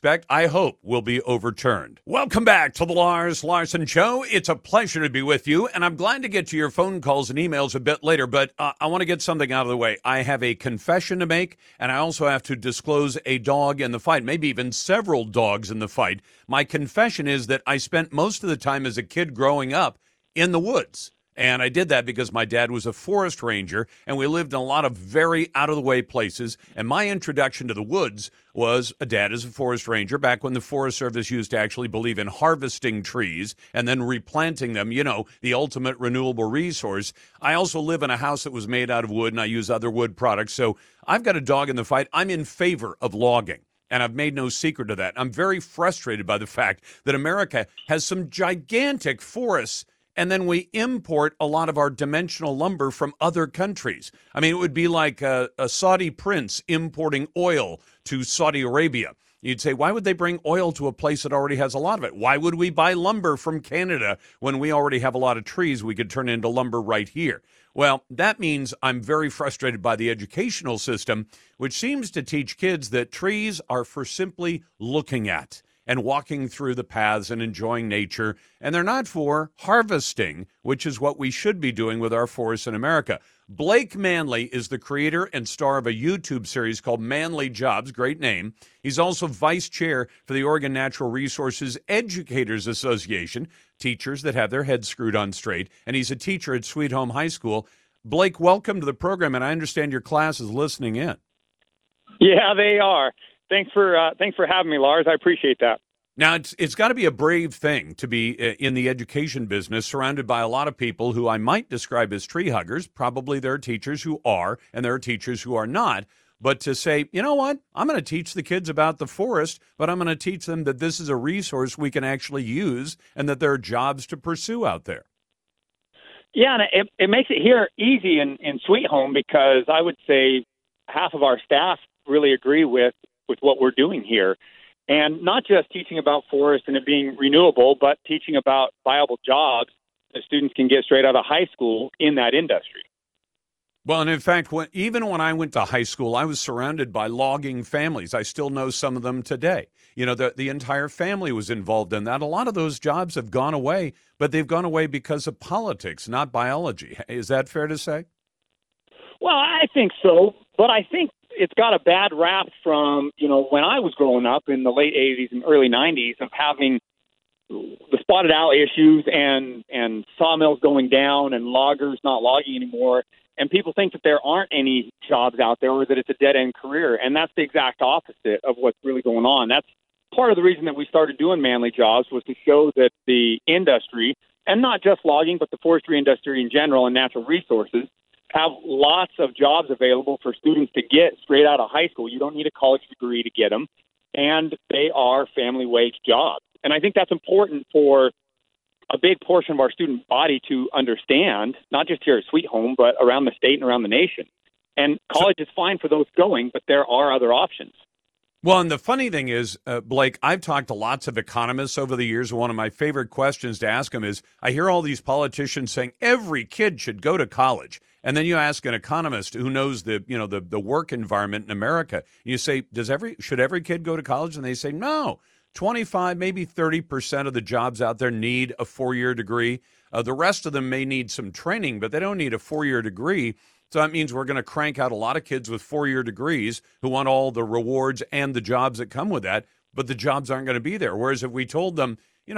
I hope, will be overturned. Welcome back to the Lars Larson Show. It's a pleasure to be with you, and I'm glad to get to your phone calls and emails a bit later, but I want to get something out of the way. I have a confession to make, and I also have to disclose a dog in the fight, maybe even several dogs in the fight. My confession is that I spent most of the time as a kid growing up in the woods. And I did that because my dad was a forest ranger, and we lived in a lot of very out-of-the-way places. And my introduction to the woods was a dad as a forest ranger back when the Forest Service used to actually believe in harvesting trees and then replanting them, the ultimate renewable resource. I also live in a house that was made out of wood, and I use other wood products. So I've got a dog in the fight. I'm in favor of logging. And I've made no secret of that. I'm very frustrated by the fact that America has some gigantic forests, and then we import a lot of our dimensional lumber from other countries. I mean, it would be like a Saudi prince importing oil to Saudi Arabia. You'd say, why would they bring oil to a place that already has a lot of it? Why would we buy lumber from Canada when we already have a lot of trees we could turn into lumber right here? Well, that means I'm very frustrated by the educational system, which seems to teach kids that trees are for simply looking at and walking through the paths and enjoying nature, and they're not for harvesting, which is what we should be doing with our forests in America. Blake Manley is the creator and star of a YouTube series called Manly Jobs, great name. He's also vice chair for the Oregon Natural Resources Educators Association, teachers that have their heads screwed on straight, and he's a teacher at Sweet Home High School. Blake, welcome to the program, and I understand your class is listening in. Yeah, they are. Thanks for having me, Lars. I appreciate that. Now, it's got to be a brave thing to be in the education business, surrounded by a lot of people who I might describe as tree huggers. Probably there are teachers who are, and there are teachers who are not. But to say, you know what, I'm going to teach the kids about the forest, but I'm going to teach them that this is a resource we can actually use and that there are jobs to pursue out there. Yeah, and it makes it here easy in Sweet Home, because I would say half of our staff really agree with what we're doing here. And not just teaching about forest and it being renewable, but teaching about viable jobs that students can get straight out of high school in that industry. Well, and in fact, even when I went to high school, I was surrounded by logging families. I still know some of them today. You know, the entire family was involved in that. A lot of those jobs have gone away, but they've gone away because of politics, not biology. Is that fair to say? Well, I think so, but I think it's got a bad rap from, when I was growing up in the late 80s and early 90s of having the spotted owl issues and sawmills going down and loggers not logging anymore. And people think that there aren't any jobs out there or that it's a dead-end career. And that's the exact opposite of what's really going on. That's part of the reason that we started doing Manly Jobs, was to show that the industry, and not just logging, but the forestry industry in general and natural resources, have lots of jobs available for students to get straight out of high school. You don't need a college degree to get them, and they are family wage jobs. And I think that's important for a big portion of our student body to understand, not just here at Sweet Home, but around the state and around the nation. And college is fine for those going, but there are other options. Well, and the funny thing is, Blake, I've talked to lots of economists over the years. One of my favorite questions to ask them is, I hear all these politicians saying every kid should go to college. And then you ask an economist who knows the work environment in America, and you say, should every kid go to college? And they say, no, 25, maybe 30% of the jobs out there need a 4-year degree. The rest of them may need some training, but they don't need a 4-year degree. So that means we're going to crank out a lot of kids with 4-year degrees who want all the rewards and the jobs that come with that, but the jobs aren't going to be there. Whereas if we told them,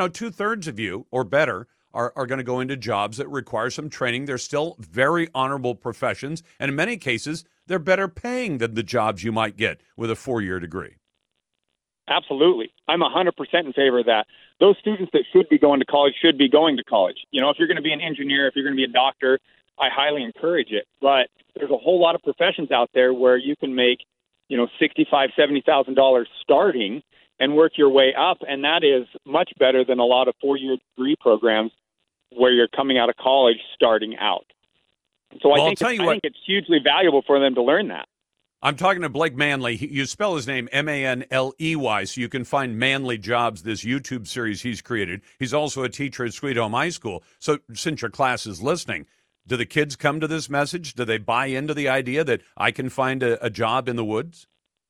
2/3 of you or better are going to go into jobs that require some training, they're still very honorable professions, and in many cases, they're better paying than the jobs you might get with a 4-year degree. Absolutely. I'm 100% in favor of that. Those students that should be going to college should be going to college. If you're going to be an engineer, if you're going to be a doctor, I highly encourage it. But there's a whole lot of professions out there where you can make, $65,000, $70,000 starting and work your way up. And that is much better than a lot of 4-year degree programs where you're coming out of college starting out. So I think it's hugely valuable for them to learn that. I'm talking to Blake Manley. You spell his name Manley, so you can find Manly Jobs, this YouTube series he's created. He's also a teacher at Sweet Home High School. So since your class is listening, do the kids come to this message? Do they buy into the idea that I can find a job in the woods?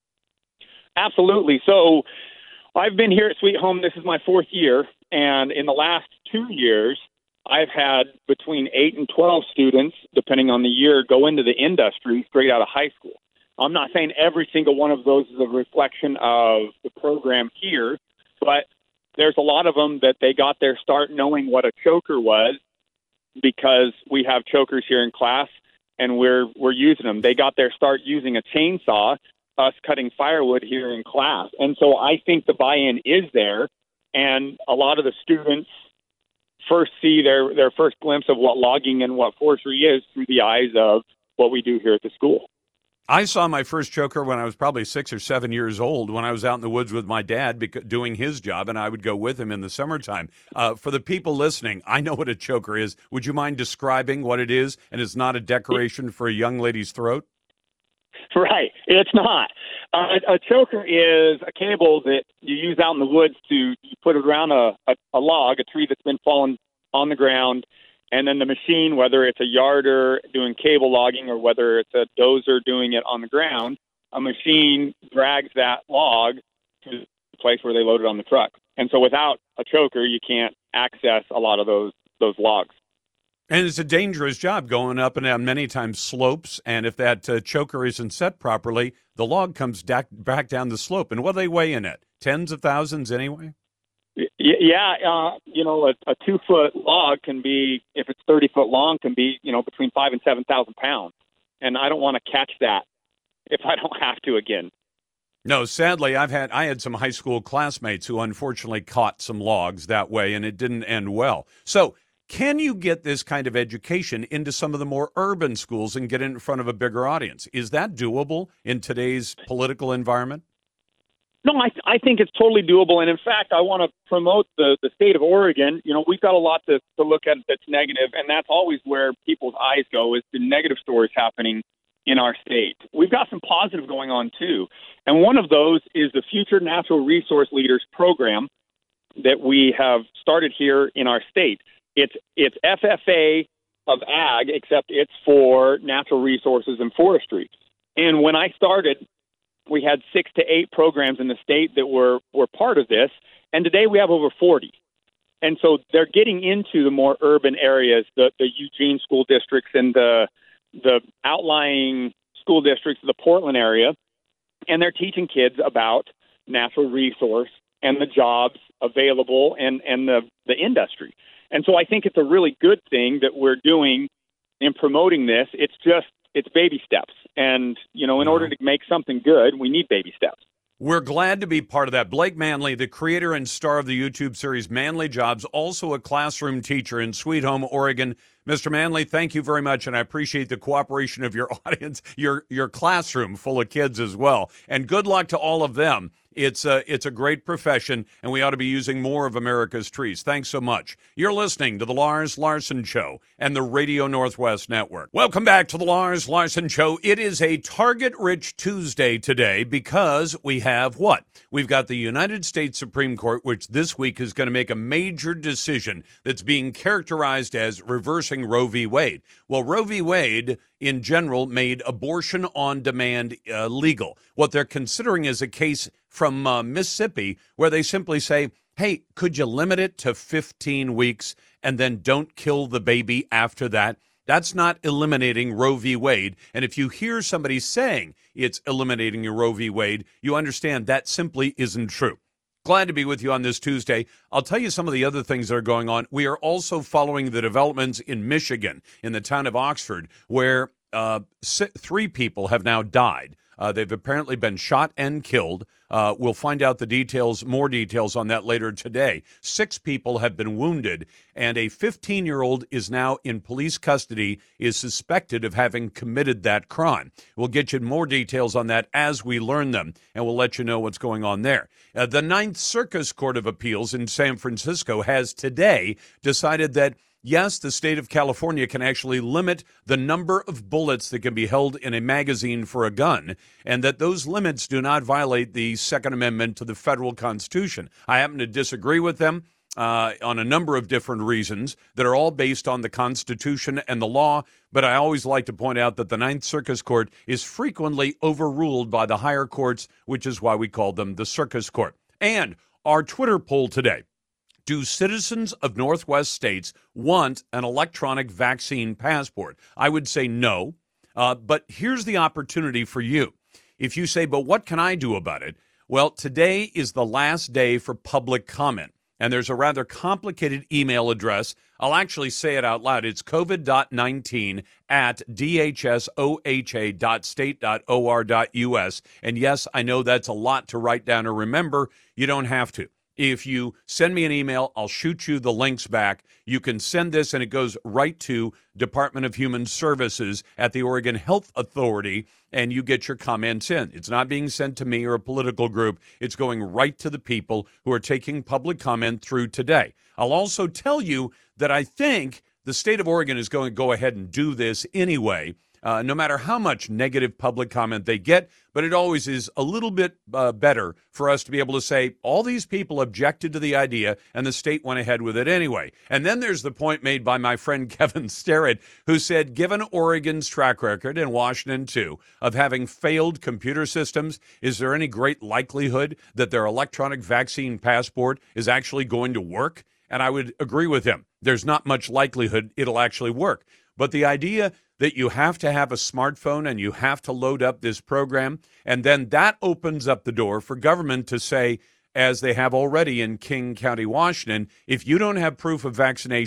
Absolutely. So I've been here at Sweet Home. This is my 4th year. And in the last 2 years, I've had between 8 and 12 students, depending on the year, go into the industry straight out of high school. I'm not saying every single one of those is a reflection of the program here, but there's a lot of them that they got their start knowing what a choker was because we have chokers here in class and we're using them. They got their start using a chainsaw, us cutting firewood here in class. And so I think the buy-in is there, and a lot of the students first see their first glimpse of what logging and what forestry is through the eyes of what we do here at the school. I saw my first choker when I was probably 6 or 7 years old when I was out in the woods with my dad doing his job, and I would go with him in the summertime. For the people listening, I know what a choker is. Would you mind describing what it is, and it's not a decoration for a young lady's throat? Right. It's not. A choker is a cable that you use out in the woods to put it around a log, a tree that's been fallen on the ground. And then the machine, whether it's a yarder doing cable logging or whether it's a dozer doing it on the ground, a machine drags that log to the place where they load it on the truck. And so without a choker, you can't access a lot of those logs. And it's a dangerous job going up and down many times slopes. And if that choker isn't set properly, the log comes back down the slope. And what do they weigh in at? Tens of thousands anyway? Yeah, a 2-foot log can be, if it's 30 foot long, can be, between 5,000 and 7,000 pounds. And I don't want to catch that if I don't have to again. No, sadly, I had some high school classmates who unfortunately caught some logs that way, and it didn't end well. So, can you get this kind of education into some of the more urban schools and get it in front of a bigger audience? Is that doable in today's political environment? No, I think it's totally doable. And in fact, I want to promote the state of Oregon. You know, we've got a lot to look at that's negative, and that's always where people's eyes go, is the negative stories happening in our state. We've got some positive going on, too. And one of those is the Future Natural Resource Leaders program that we have started here in our state. It's FFA of ag, except it's for natural resources and forestry. And when I started, we had 6 to 8 programs in the state that were part of this, and today we have over 40. And so they're getting into the more urban areas, the Eugene school districts and the outlying school districts of the Portland area, and they're teaching kids about natural resource and the jobs available and the industry. And so I think it's a really good thing that we're doing in promoting this. It's baby steps. And, you know, in order to make something good, we need baby steps. We're glad to be part of that. Blake Manley, the creator and star of the YouTube series Manly Jobs, also a classroom teacher in Sweet Home, Oregon. Mr. Manley, thank you very much, and I appreciate the cooperation of your audience, your classroom full of kids as well. And good luck to all of them. It's a great profession, and we ought to be using more of America's trees. Thanks so much. You're listening to The Lars Larson Show and the Radio Northwest Network. Welcome back to The Lars Larson Show. It is a target-rich Tuesday today because we have what? We've got the United States Supreme Court, which this week is going to make a major decision that's being characterized as reversing Roe v. Wade. Well, Roe v. Wade, in general, made abortion on demand legal. What they're considering is a case from Mississippi where they simply say, hey, could you limit it to 15 weeks and then don't kill the baby after that? That's not eliminating Roe v. Wade. And if you hear somebody saying it's eliminating Roe v. Wade, you understand that simply isn't true. Glad to be with you on this Tuesday. I'll tell you some of the other things that are going on. We are also following the developments in Michigan, in the town of Oxford, where 3 people have now died. They've apparently been shot and killed. We'll find out the details, more details on that later today. 6 people have been wounded, and a 15-year-old is now in police custody, is suspected of having committed that crime. We'll get you more details on that as we learn them, and we'll let you know what's going on there. The Ninth Circus Court of Appeals in San Francisco has today decided that yes, the state of California can actually limit the number of bullets that can be held in a magazine for a gun, and that those limits do not violate the Second Amendment to the federal Constitution. I happen to disagree with them on a number of different reasons that are all based on the Constitution and the law, but I always like to point out that the Ninth Circus Court is frequently overruled by the higher courts, which is why we call them the Circus Court. And our Twitter poll today: do citizens of Northwest states want an electronic vaccine passport? I would say no, but here's the opportunity for you. If you say, but what can I do about it? Well, today is the last day for public comment, and there's a rather complicated email address. I'll actually say it out loud. It's covid.19@dhsoha.state.or.us. And yes, I know that's a lot to write down or remember. You don't have to. If you send me an email, I'll shoot you the links back. You can send this, and it goes right to Department of Human Services at the Oregon Health Authority, and you get your comments in. It's not being sent to me or a political group. It's going right to the people who are taking public comment through today. I'll also tell you that I think the state of Oregon is going to go ahead and do this anyway, no matter how much negative public comment they get, but it always is a little bit better for us to be able to say, all these people objected to the idea, and the state went ahead with it anyway. And then there's the point made by my friend Kevin Starrett, who said, given Oregon's track record, and Washington too, of having failed computer systems, is there any great likelihood that their electronic vaccine passport is actually going to work? And I would agree with him. There's not much likelihood it'll actually work. But the idea that you have to have a smartphone and you have to load up this program, and then that opens up the door for government to say, as they have already in King County, Washington, if you don't have proof of vaccination,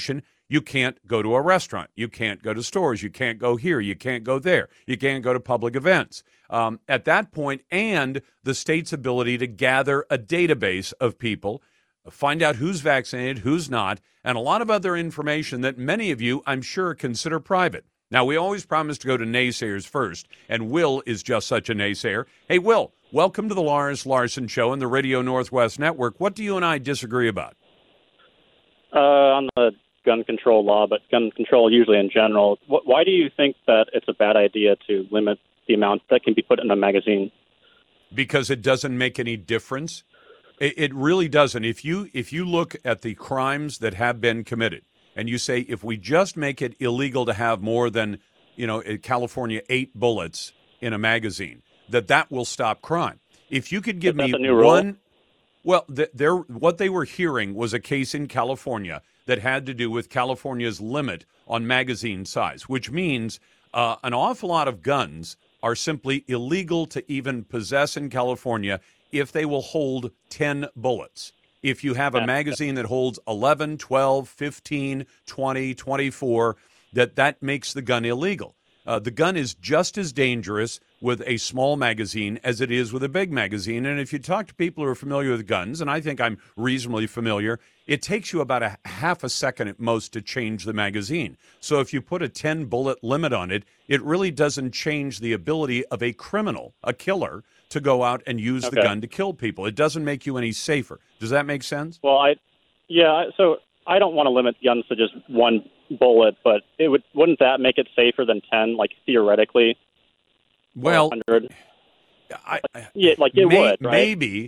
You can't go to a restaurant. You can't go to stores. You can't go here. You can't go there. You can't go to public events. At that point, and the state's ability to gather a database of people, find out who's vaccinated, who's not, and a lot of other information that many of you, I'm sure, consider private. Now, we always promise to go to naysayers first, and Will is just such a naysayer. Hey, Will, welcome to the Lars Larson Show and the Radio Northwest Network. What do you and I disagree about? On the gun control law, but gun control usually in general. Why do you think that it's a bad idea to limit the amount that can be put in a magazine? Because it doesn't make any difference. It really doesn't. If you look at the crimes that have been committed, and you say if we just make it illegal to have more than, in California, 8 bullets in a magazine, that will stop crime. If you could give me one, well, what they were hearing was a case in California that had to do with California's limit on magazine size, which means an awful lot of guns are simply illegal to even possess in California if they will hold 10 bullets. If you have a magazine that holds 11, 12, 15, 20, 24, that makes the gun illegal. The gun is just as dangerous with a small magazine as it is with a big magazine. And if you talk to people who are familiar with guns, and I think I'm reasonably familiar, it takes you about a half a second at most to change the magazine. So if you put a 10-bullet limit on it, it really doesn't change the ability of a criminal, a killer, to go out and use the gun to kill people. It doesn't make you any safer. Does that make sense? Well, so I don't want to limit guns to just one bullet, but wouldn't that make it safer than 10, like theoretically? Well, 100? It would, right? Maybe,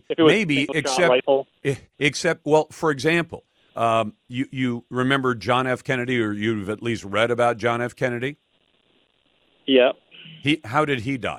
except, well, for example, you remember John F. Kennedy, or you've at least read about John F. Kennedy? Yeah. How did he die?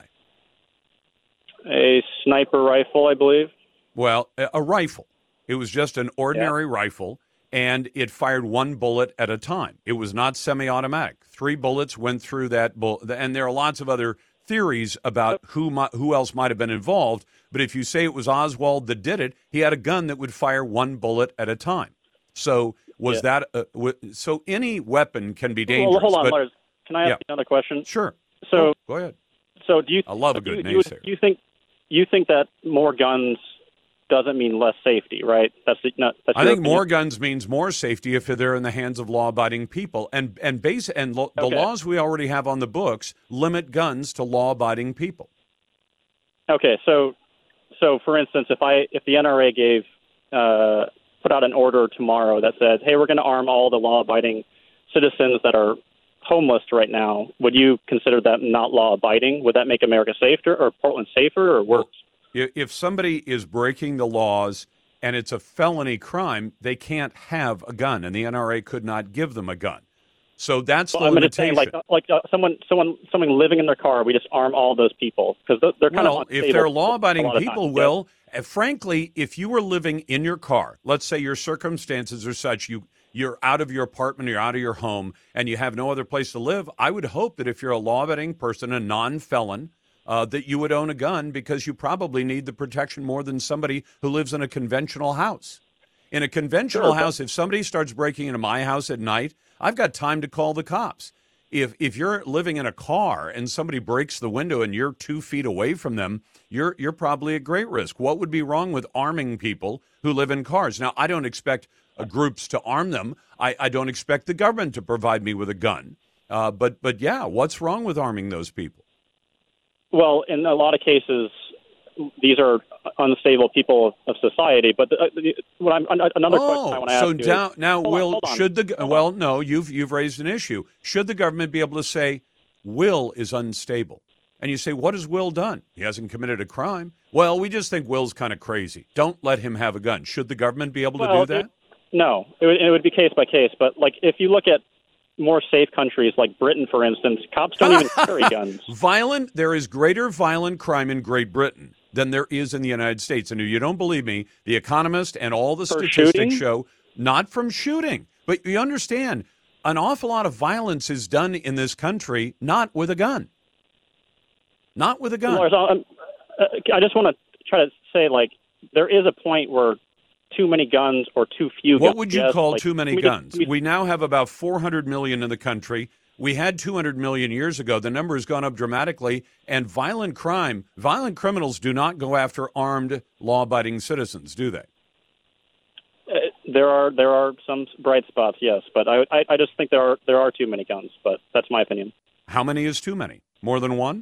A sniper rifle, I believe. Well, a rifle. It was just an ordinary rifle, and it fired one bullet at a time. It was not semi-automatic. 3 bullets went through that bullet, and there are lots of other theories about who else might have been involved, but if you say it was Oswald that did it, he had a gun that would fire 1 bullet at a time. So so any weapon can be dangerous. Well, hold on, Lars. Can I ask another question? Sure. So go ahead. So do you? I love a good naysayer. You think that more guns doesn't mean less safety, right? I think more guns means more safety if they're in the hands of law-abiding people, the laws we already have on the books limit guns to law-abiding people. Okay, so for instance, if the NRA put out an order tomorrow that says, "Hey, we're going to arm all the law-abiding citizens that are homeless right now," would you consider that not law-abiding? Would that make America safer, or Portland safer, or worse? If somebody is breaking the laws and it's a felony crime, they can't have a gun, and the NRA could not give them a gun. So that's the limitation. Someone living in their car, we just arm all those people because they're kind of if they're law-abiding people, Will. Frankly, if you were living in your car, let's say your circumstances are such you're out of your apartment, you're out of your home, and you have no other place to live, I would hope that if you're a law-abiding person, a non-felon, that you would own a gun because you probably need the protection more than somebody who lives in a conventional house. In a conventional house, if somebody starts breaking into my house at night, I've got time to call the cops. If you're living in a car and somebody breaks the window and you're 2 feet away from them, you're probably at great risk. What would be wrong with arming people who live in cars? Now, I don't expect groups to arm them. I don't expect the government to provide me with a gun. But yeah, what's wrong with arming those people? Well, in a lot of cases, these are unstable people of society. But another question I want to ask you is, now, Will, no, you've raised an issue. Should the government be able to say, Will is unstable? And you say, what has Will done? He hasn't committed a crime. Well, we just think Will's kind of crazy. Don't let him have a gun. Should the government be able to do that? No, it would be case by case. But if you look at more safe countries like Britain, for instance, cops don't even carry guns. There is greater violent crime in Great Britain than there is in the United States. And if you don't believe me, The Economist and all the statistics show, not from shooting, but you understand, an awful lot of violence is done in this country not with a gun. Not with a gun. Lars, I just want to try to say, there is a point where too many guns or too few guns. What would you call like, too many guns? We now have about 400 million in the country. We had 200 million years ago. The number has gone up dramatically. And violent criminals do not go after armed, law-abiding citizens, do they? There are some bright spots, yes, but I just think there are too many guns. But that's my opinion. How many is too many? More than one?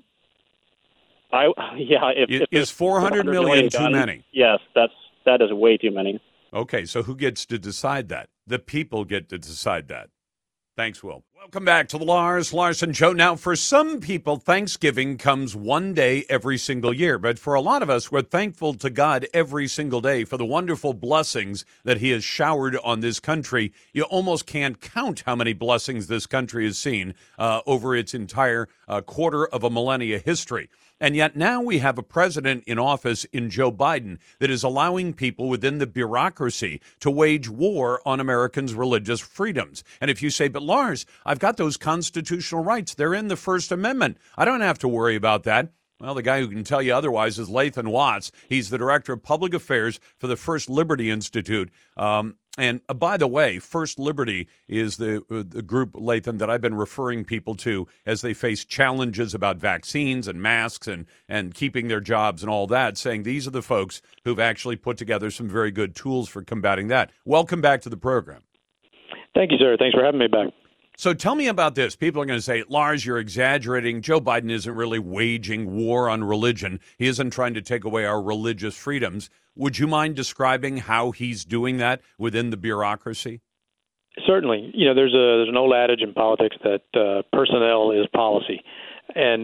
Is 400 million too many? Yes, that is way too many. Okay, so who gets to decide that? The people get to decide that. Thanks, Will. Welcome back to the Lars Larson Show. Now, for some people, Thanksgiving comes one day every single year. But for a lot of us, we're thankful to God every single day for the wonderful blessings that he has showered on this country. You almost can't count how many blessings this country has seen over its entire quarter of a millennia history. And yet now we have a president in office in Joe Biden that is allowing people within the bureaucracy to wage war on Americans' religious freedoms. And if you say, but Lars, I've got those constitutional rights. They're in the First Amendment. I don't have to worry about that. Well, the guy who can tell you otherwise is Lathan Watts. He's the director of public affairs for the First Liberty Institute. And by the way, First Liberty is the group, Lathan, that I've been referring people to as they face challenges about vaccines and masks and keeping their jobs and all that, saying these are the folks who've actually put together some very good tools for combating that. Welcome back to the program. Thank you, sir. Thanks for having me back. So tell me about this. People are going to say, Lars, you're exaggerating. Joe Biden isn't really waging war on religion. He isn't trying to take away our religious freedoms. Would you mind describing how he's doing that within the bureaucracy? Certainly. You know, there's an old adage in politics that personnel is policy. And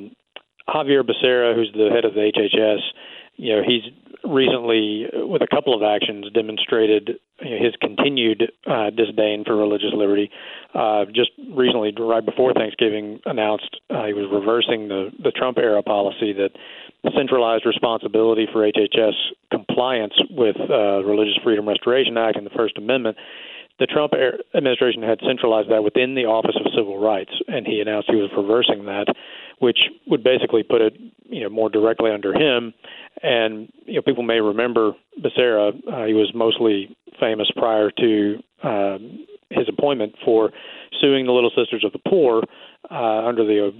Javier Becerra, who's the head of the HHS, you know, he's recently, with a couple of actions, demonstrated his continued disdain for religious liberty. Just recently, right before Thanksgiving, announced he was reversing the Trump-era policy that centralized responsibility for HHS compliance with Religious Freedom Restoration Act and the First Amendment. The Trump administration had centralized that within the Office of Civil Rights, and he announced he was reversing that, which would basically put it, you know, more directly under him. And you know, people may remember Becerra. He was mostly famous prior to his appointment for suing the Little Sisters of the Poor under the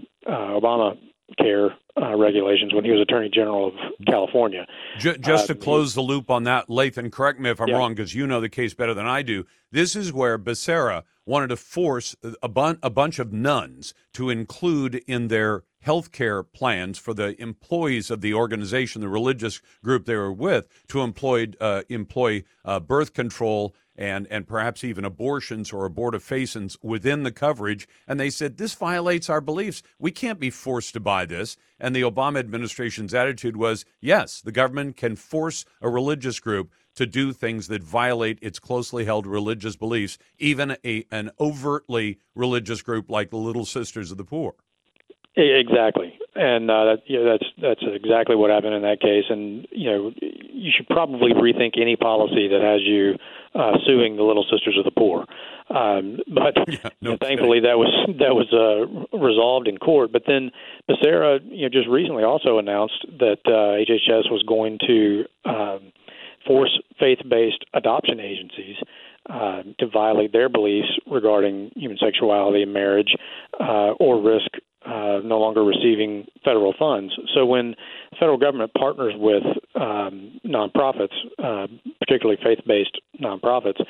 Obamacare regulations when he was Attorney General of California. Just to close the loop on that, Lathan, correct me if I'm wrong, because you know the case better than I do. This is where Becerra wanted to force a bunch of nuns to include in their health care plans for the employees of the organization, the religious group they were with, to employ birth control and perhaps even abortions or abortifacients within the coverage. And they said, this violates our beliefs. We can't be forced to buy this. And the Obama administration's attitude was, yes, the government can force a religious group to do things that violate its closely held religious beliefs, even an overtly religious group like the Little Sisters of the Poor. Exactly, and that's exactly what happened in that case. And you know, you should probably rethink any policy that has you suing the Little Sisters of the Poor. But thankfully, that was resolved in court. But then Becerra, just recently also announced that HHS was going to force faith-based adoption agencies to violate their beliefs regarding human sexuality and marriage, or risk no longer receiving federal funds. So when the federal government partners with nonprofits, particularly faith-based nonprofits,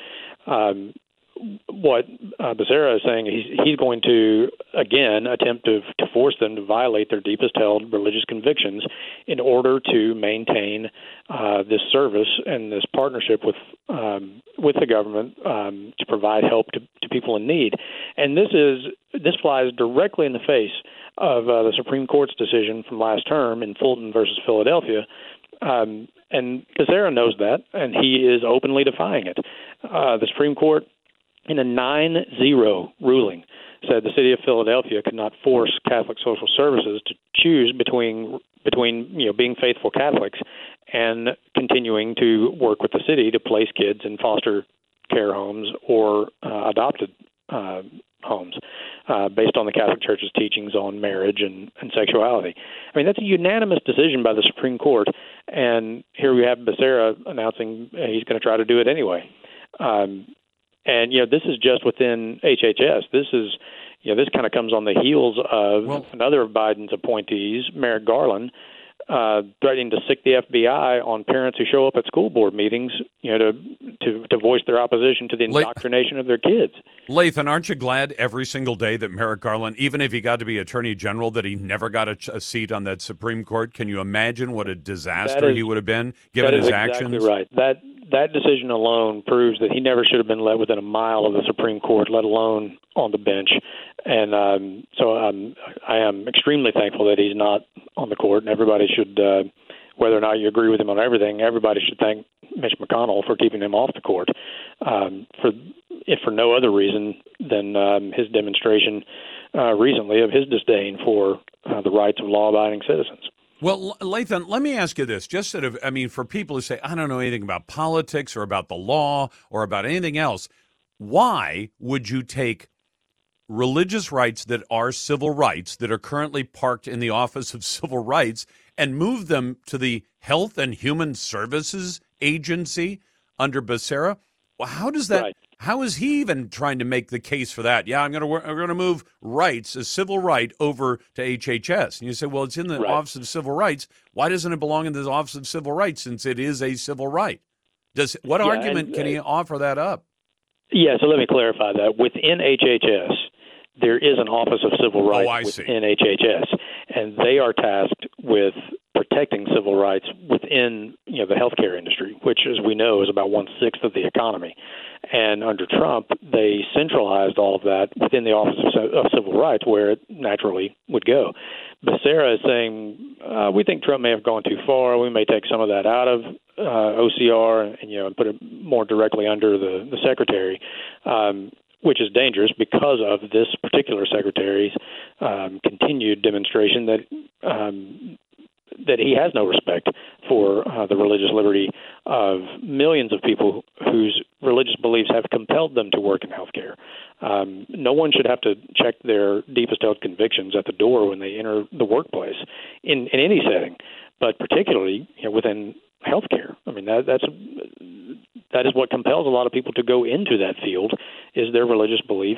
what Becerra is saying, he's going to, again, attempt to force them to violate their deepest held religious convictions in order to maintain this service and this partnership with the government to provide help to people in need. And this flies directly in the face of the Supreme Court's decision from last term in Fulton versus Philadelphia. And Becerra knows that, and he is openly defying it. The Supreme Court, in a 9-0 ruling, said the city of Philadelphia could not force Catholic Social Services to choose between being faithful Catholics and continuing to work with the city to place kids in foster care homes or adopted homes. based on the Catholic Church's teachings on marriage and sexuality. I mean, that's a unanimous decision by the Supreme Court, and here we have Becerra announcing he's going to try to do it anyway. And, this is just within HHS. This is, this kind of comes on the heels of another of Biden's appointees, Merrick Garland, threatening to sic the FBI on parents who show up at school board meetings, to voice their opposition to the indoctrination of their kids. Lathan, aren't you glad every single day that Merrick Garland, even if he got to be Attorney General, that he never got a seat on that Supreme Court? Can you imagine what a disaster he would have been given his actions? Exactly right. That decision alone proves that he never should have been let within a mile of the Supreme Court, let alone on the bench. And so I am extremely thankful that he's not on the court, and everybody should, whether or not you agree with him on everything, everybody should thank Mitch McConnell for keeping him off the court, if for no other reason than his demonstration recently of his disdain for the rights of law-abiding citizens. Well, Lathan, let me ask you this, just sort of, for people who say, I don't know anything about politics or about the law or about anything else, why would you take religious rights that are civil rights that are currently parked in the Office of Civil Rights and move them to the Health and Human Services Agency under Becerra? Well, how does that? Right. How is he even trying to make the case for that? Yeah, I'm going to move rights, a civil right, over to HHS. And you say, well, it's in the Office of Civil Rights. Why doesn't it belong in the Office of Civil Rights since it is a civil right? What argument can he offer that up? Yeah, so let me clarify that. Within HHS, there is an Office of Civil Rights within HHS, and they are tasked with protecting civil rights within the healthcare industry, which, as we know, is about 1/6 of the economy. And under Trump, they centralized all of that within the Office of Civil Rights, where it naturally would go. Becerra is saying, we think Trump may have gone too far. We may take some of that out of OCR and put it more directly under the secretary, which is dangerous because of this particular secretary's continued demonstration that he has no respect for the religious liberty of millions of people whose religious beliefs have compelled them to work in healthcare. No one should have to check their deepest held convictions at the door when they enter the workplace in any setting, but particularly within healthcare. I mean, that is what compels a lot of people to go into that field, is their religious belief,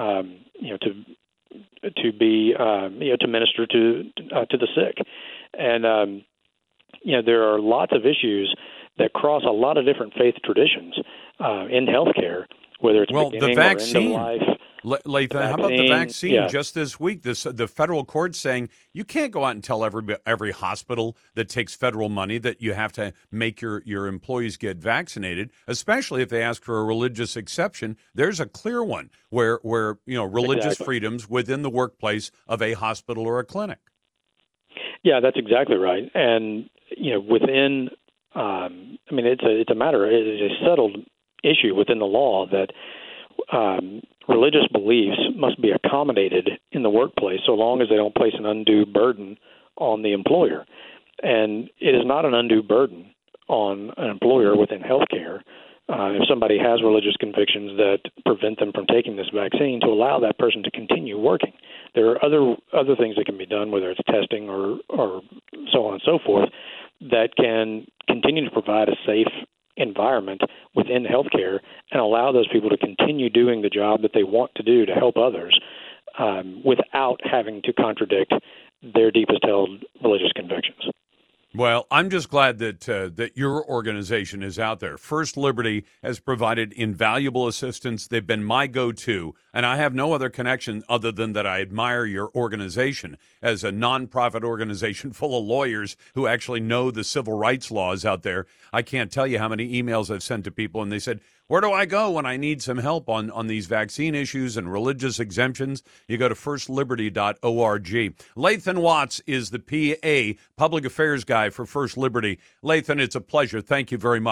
to be, to minister to the sick. And, there are lots of issues that cross a lot of different faith traditions in healthcare, whether it's beginning or end of life. Lathan, how about the vaccine? Yeah. Just this week, the federal court saying you can't go out and tell every hospital that takes federal money that you have to make your employees get vaccinated, especially if they ask for a religious exception. There's a clear one where religious freedoms within the workplace of a hospital or a clinic. Yeah, that's exactly right. And within, it's a matter. It is a settled issue within the law that religious beliefs must be accommodated in the workplace so long as they don't place an undue burden on the employer. And it is not an undue burden on an employer within healthcare if somebody has religious convictions that prevent them from taking this vaccine, to allow that person to continue working. There are other things that can be done, whether it's testing or so on and so forth, that can continue to provide a safe environment within healthcare and allow those people to continue doing the job that they want to do to help others without having to contradict their deepest held religious convictions. Well, I'm just glad that your organization is out there. First Liberty has provided invaluable assistance. They've been my go-to, and I have no other connection other than that I admire your organization as a nonprofit organization full of lawyers who actually know the civil rights laws out there. I can't tell you how many emails I've sent to people, and they said, where do I go when I need some help on these vaccine issues and religious exemptions? You go to firstliberty.org. Lathan Watts is the PA, Public Affairs Guy for First Liberty. Lathan, it's a pleasure. Thank you very much.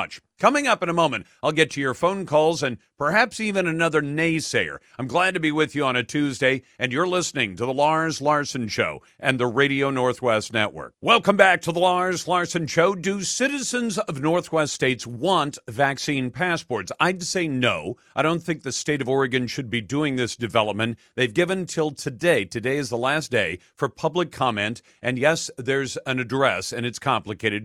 Coming up in a moment, I'll get to your phone calls and perhaps even another naysayer. I'm glad to be with you on a Tuesday, and you're listening to The Lars Larson Show and the Radio Northwest Network. Welcome back to The Lars Larson Show. Do citizens of Northwest states want vaccine passports? I'd say no. I don't think the state of Oregon should be doing this development. They've given till today. Today is the last day for public comment. And yes, there's an address, and it's complicated,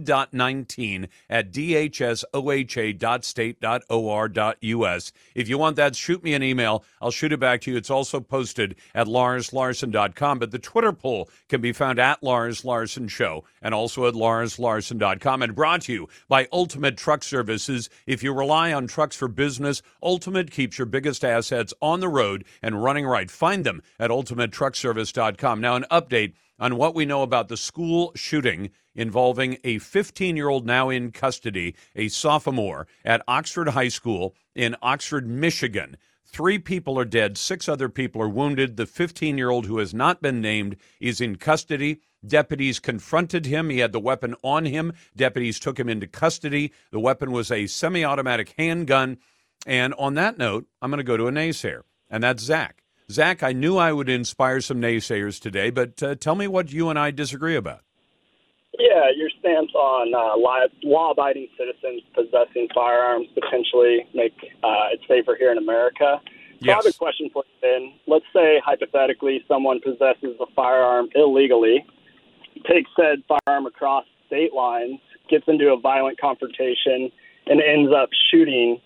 covid.19@dhsoha.state.or.us. If you want that, shoot me an email. I'll shoot it back to you. It's also posted at larslarson.com. But the Twitter poll can be found at Lars Larson Show and also at larslarson.com. And brought to you by Ultimate Truck Services. If you rely on trucks for business, Ultimate keeps your biggest assets on the road and running right. Find them at ultimatetruckservice.com. Now, an update on what we know about the school shooting involving a 15-year-old now in custody, a sophomore at Oxford High School in Oxford, Michigan. 3 people are dead. 6 other people are wounded. The 15-year-old, who has not been named, is in custody. Deputies confronted him. He had the weapon on him. Deputies took him into custody. The weapon was a semi-automatic handgun. And on that note, I'm going to go to a naysayer, and that's Zach. Zach, I knew I would inspire some naysayers today, but tell me what you and I disagree about. Yeah, your stance on law-abiding citizens possessing firearms potentially make it safer here in America. So yes. I have a question for you then. Let's say, hypothetically, someone possesses a firearm illegally, takes said firearm across state lines, gets into a violent confrontation, and ends up shooting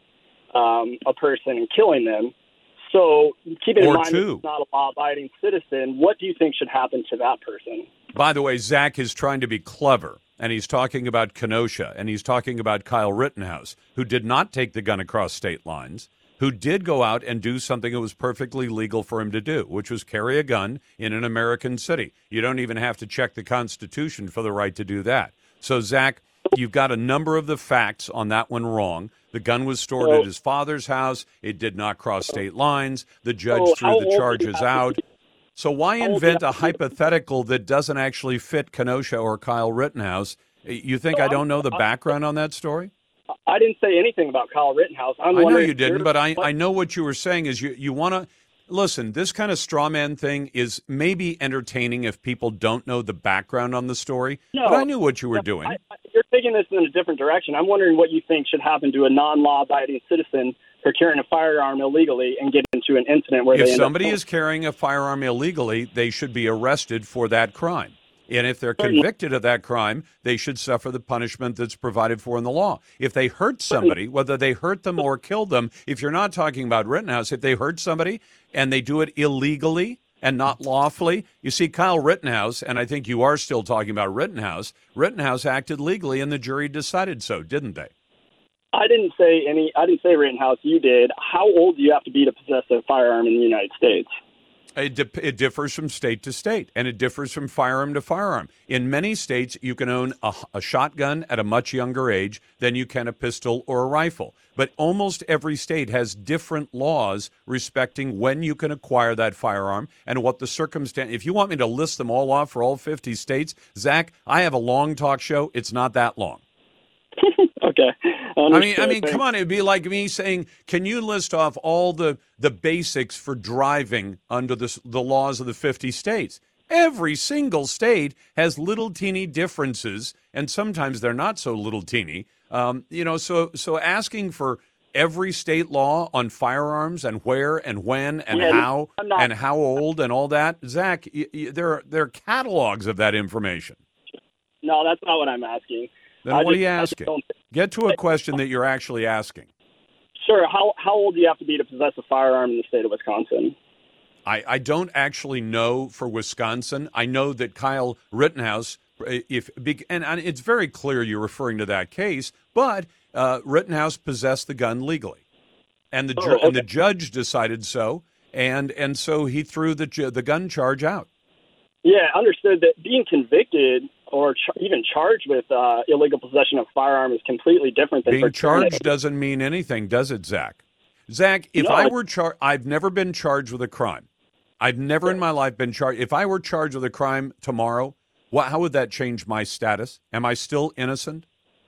a person and killing them. So keeping in mind that it's not a law-abiding citizen, what do you think should happen to that person? By the way, Zach is trying to be clever, and he's talking about Kenosha, and he's talking about Kyle Rittenhouse, who did not take the gun across state lines, who did go out and do something that was perfectly legal for him to do, which was carry a gun in an American city. You don't even have to check the Constitution for the right to do that. So, Zach, you've got a number of the facts on that one wrong. The gun was stored at his father's house. It did not cross state lines. The judge threw the charges out. So why invent a hypothetical that doesn't actually fit Kenosha or Kyle Rittenhouse? You think I don't know the background on that story? I didn't say anything about Kyle Rittenhouse. I know you didn't, but I know what you were saying is you want to listen. This kind of straw man thing is maybe entertaining if people don't know the background on the story. No, but I knew what you were doing. You're taking this in a different direction. I'm wondering what you think should happen to a non-law-abiding citizen procuring a firearm illegally and get into an incident where if somebody is carrying a firearm illegally, they should be arrested for that crime. And if they're convicted of that crime, they should suffer the punishment that's provided for in the law. If they hurt somebody, whether they hurt them or kill them, if you're not talking about Rittenhouse, if they hurt somebody and they do it illegally and not lawfully, you see, Kyle Rittenhouse, and I think you are still talking about Rittenhouse acted legally and the jury decided so, didn't they? I didn't say Rittenhouse, you did. How old do you have to be to possess a firearm in the United States? It differs from state to state, and it differs from firearm to firearm. In many states, you can own a shotgun at a much younger age than you can a pistol or a rifle. But almost every state has different laws respecting when you can acquire that firearm and what the circumstance. If you want me to list them all off for all 50 states, Zach, I have a long talk show. It's not that long. Okay. I mean, come on. It'd be like me saying, can you list off all the basics for driving under the laws of the 50 states? Every single state has little teeny differences, and sometimes they're not so little teeny. So asking for every state law on firearms and where and when and how and how old and all that, Zach, there are catalogs of that information. No, that's not what I'm asking. Then what are you asking? Get to a question that you're actually asking. Sure. How old do you have to be to possess a firearm in the state of Wisconsin? I don't actually know for Wisconsin. I know that Kyle Rittenhouse, and it's very clear you're referring to that case, but Rittenhouse possessed the gun legally. And the judge decided so, and so he threw the gun charge out. Yeah, understood that being convicted or even charged with illegal possession of firearm is completely different than being charged. Doesn't mean anything, does it, Zach? Zach, if I were charged, I've never been charged with a crime. I've never in my life been charged. If I were charged with a crime tomorrow, how would that change my status? Am I still innocent?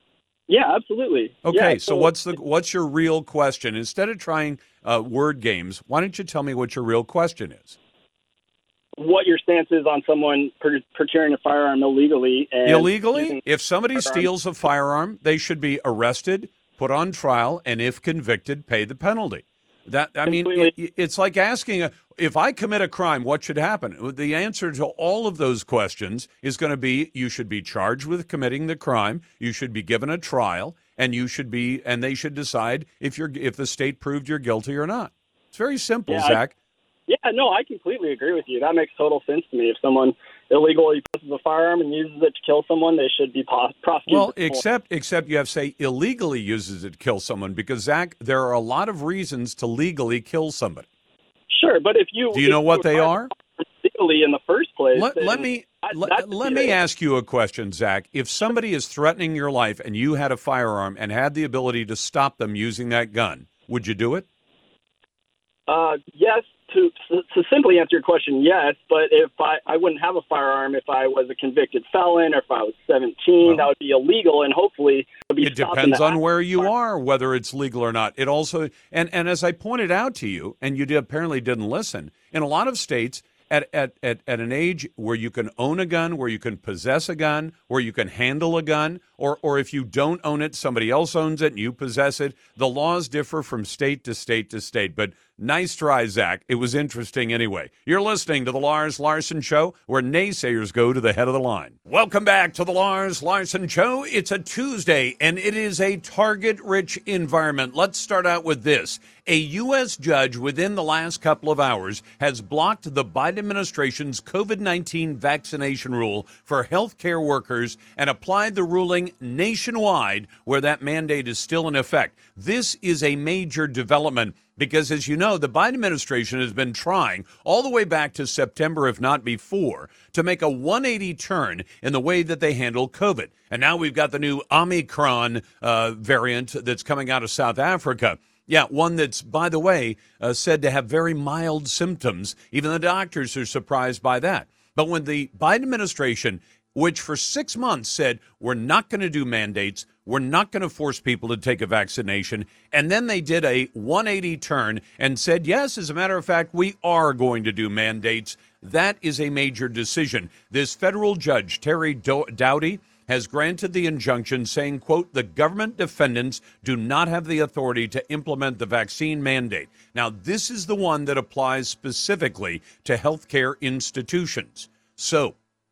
Yeah, absolutely. Okay, Yeah, so what's your real question? Instead of trying word games, why don't you tell me what your real question is? What your stance is on someone procuring a firearm illegally? And Illegally? If somebody steals a firearm, they should be arrested, put on trial, and if convicted, pay the penalty. It's like asking, if I commit a crime, what should happen? The answer to all of those questions is going to be, you should be charged with committing the crime, you should be given a trial, and they should decide if the state proved you're guilty or not. It's very simple, Zach. I completely agree with you. That makes total sense to me. If someone illegally possesses a firearm and uses it to kill someone, they should be prosecuted. Well, except you have to say illegally uses it to kill someone, because, Zach, there are a lot of reasons to legally kill somebody. Sure, but if you... Do you know what they are? Legally in the first place... Let me ask you a question, Zach. If somebody is threatening your life and you had a firearm and had the ability to stop them using that gun, would you do it? Yes. To simply answer your question, yes. But if I wouldn't have a firearm if I was a convicted felon or if I was 17, that would be illegal, and hopefully it depends on where you are, whether it's legal or not. It also, and as I pointed out to you, and you apparently didn't listen, in a lot of states, at an age where you can own a gun, where you can possess a gun, where you can handle a gun, or if you don't own it, somebody else owns it and you possess it, the laws differ from state to state to state. But nice try, Zach. It was interesting anyway. You're listening to The Lars Larson Show, where naysayers go to the head of the line. Welcome back to The Lars Larson Show. It's a Tuesday, and it is a target-rich environment. Let's start out with this. A U.S. judge within the last couple of hours has blocked the Biden administration's COVID-19 vaccination rule for healthcare workers and applied the ruling nationwide where that mandate is still in effect. This is a major development because, as you know, the Biden administration has been trying all the way back to September, if not before, to make a 180 turn in the way that they handle COVID. And now we've got the new Omicron variant that's coming out of South Africa. Yeah, one that's, by the way, said to have very mild symptoms. Even the doctors are surprised by that. But when the Biden administration, which for 6 months said, we're not going to do mandates, we're not going to force people to take a vaccination, and then they did a 180 turn and said, yes, as a matter of fact, we are going to do mandates. That is a major decision. This federal judge, Terry Doughty, has granted the injunction saying, quote, the government defendants do not have the authority to implement the vaccine mandate. Now, this is the one that applies specifically to healthcare institutions. So,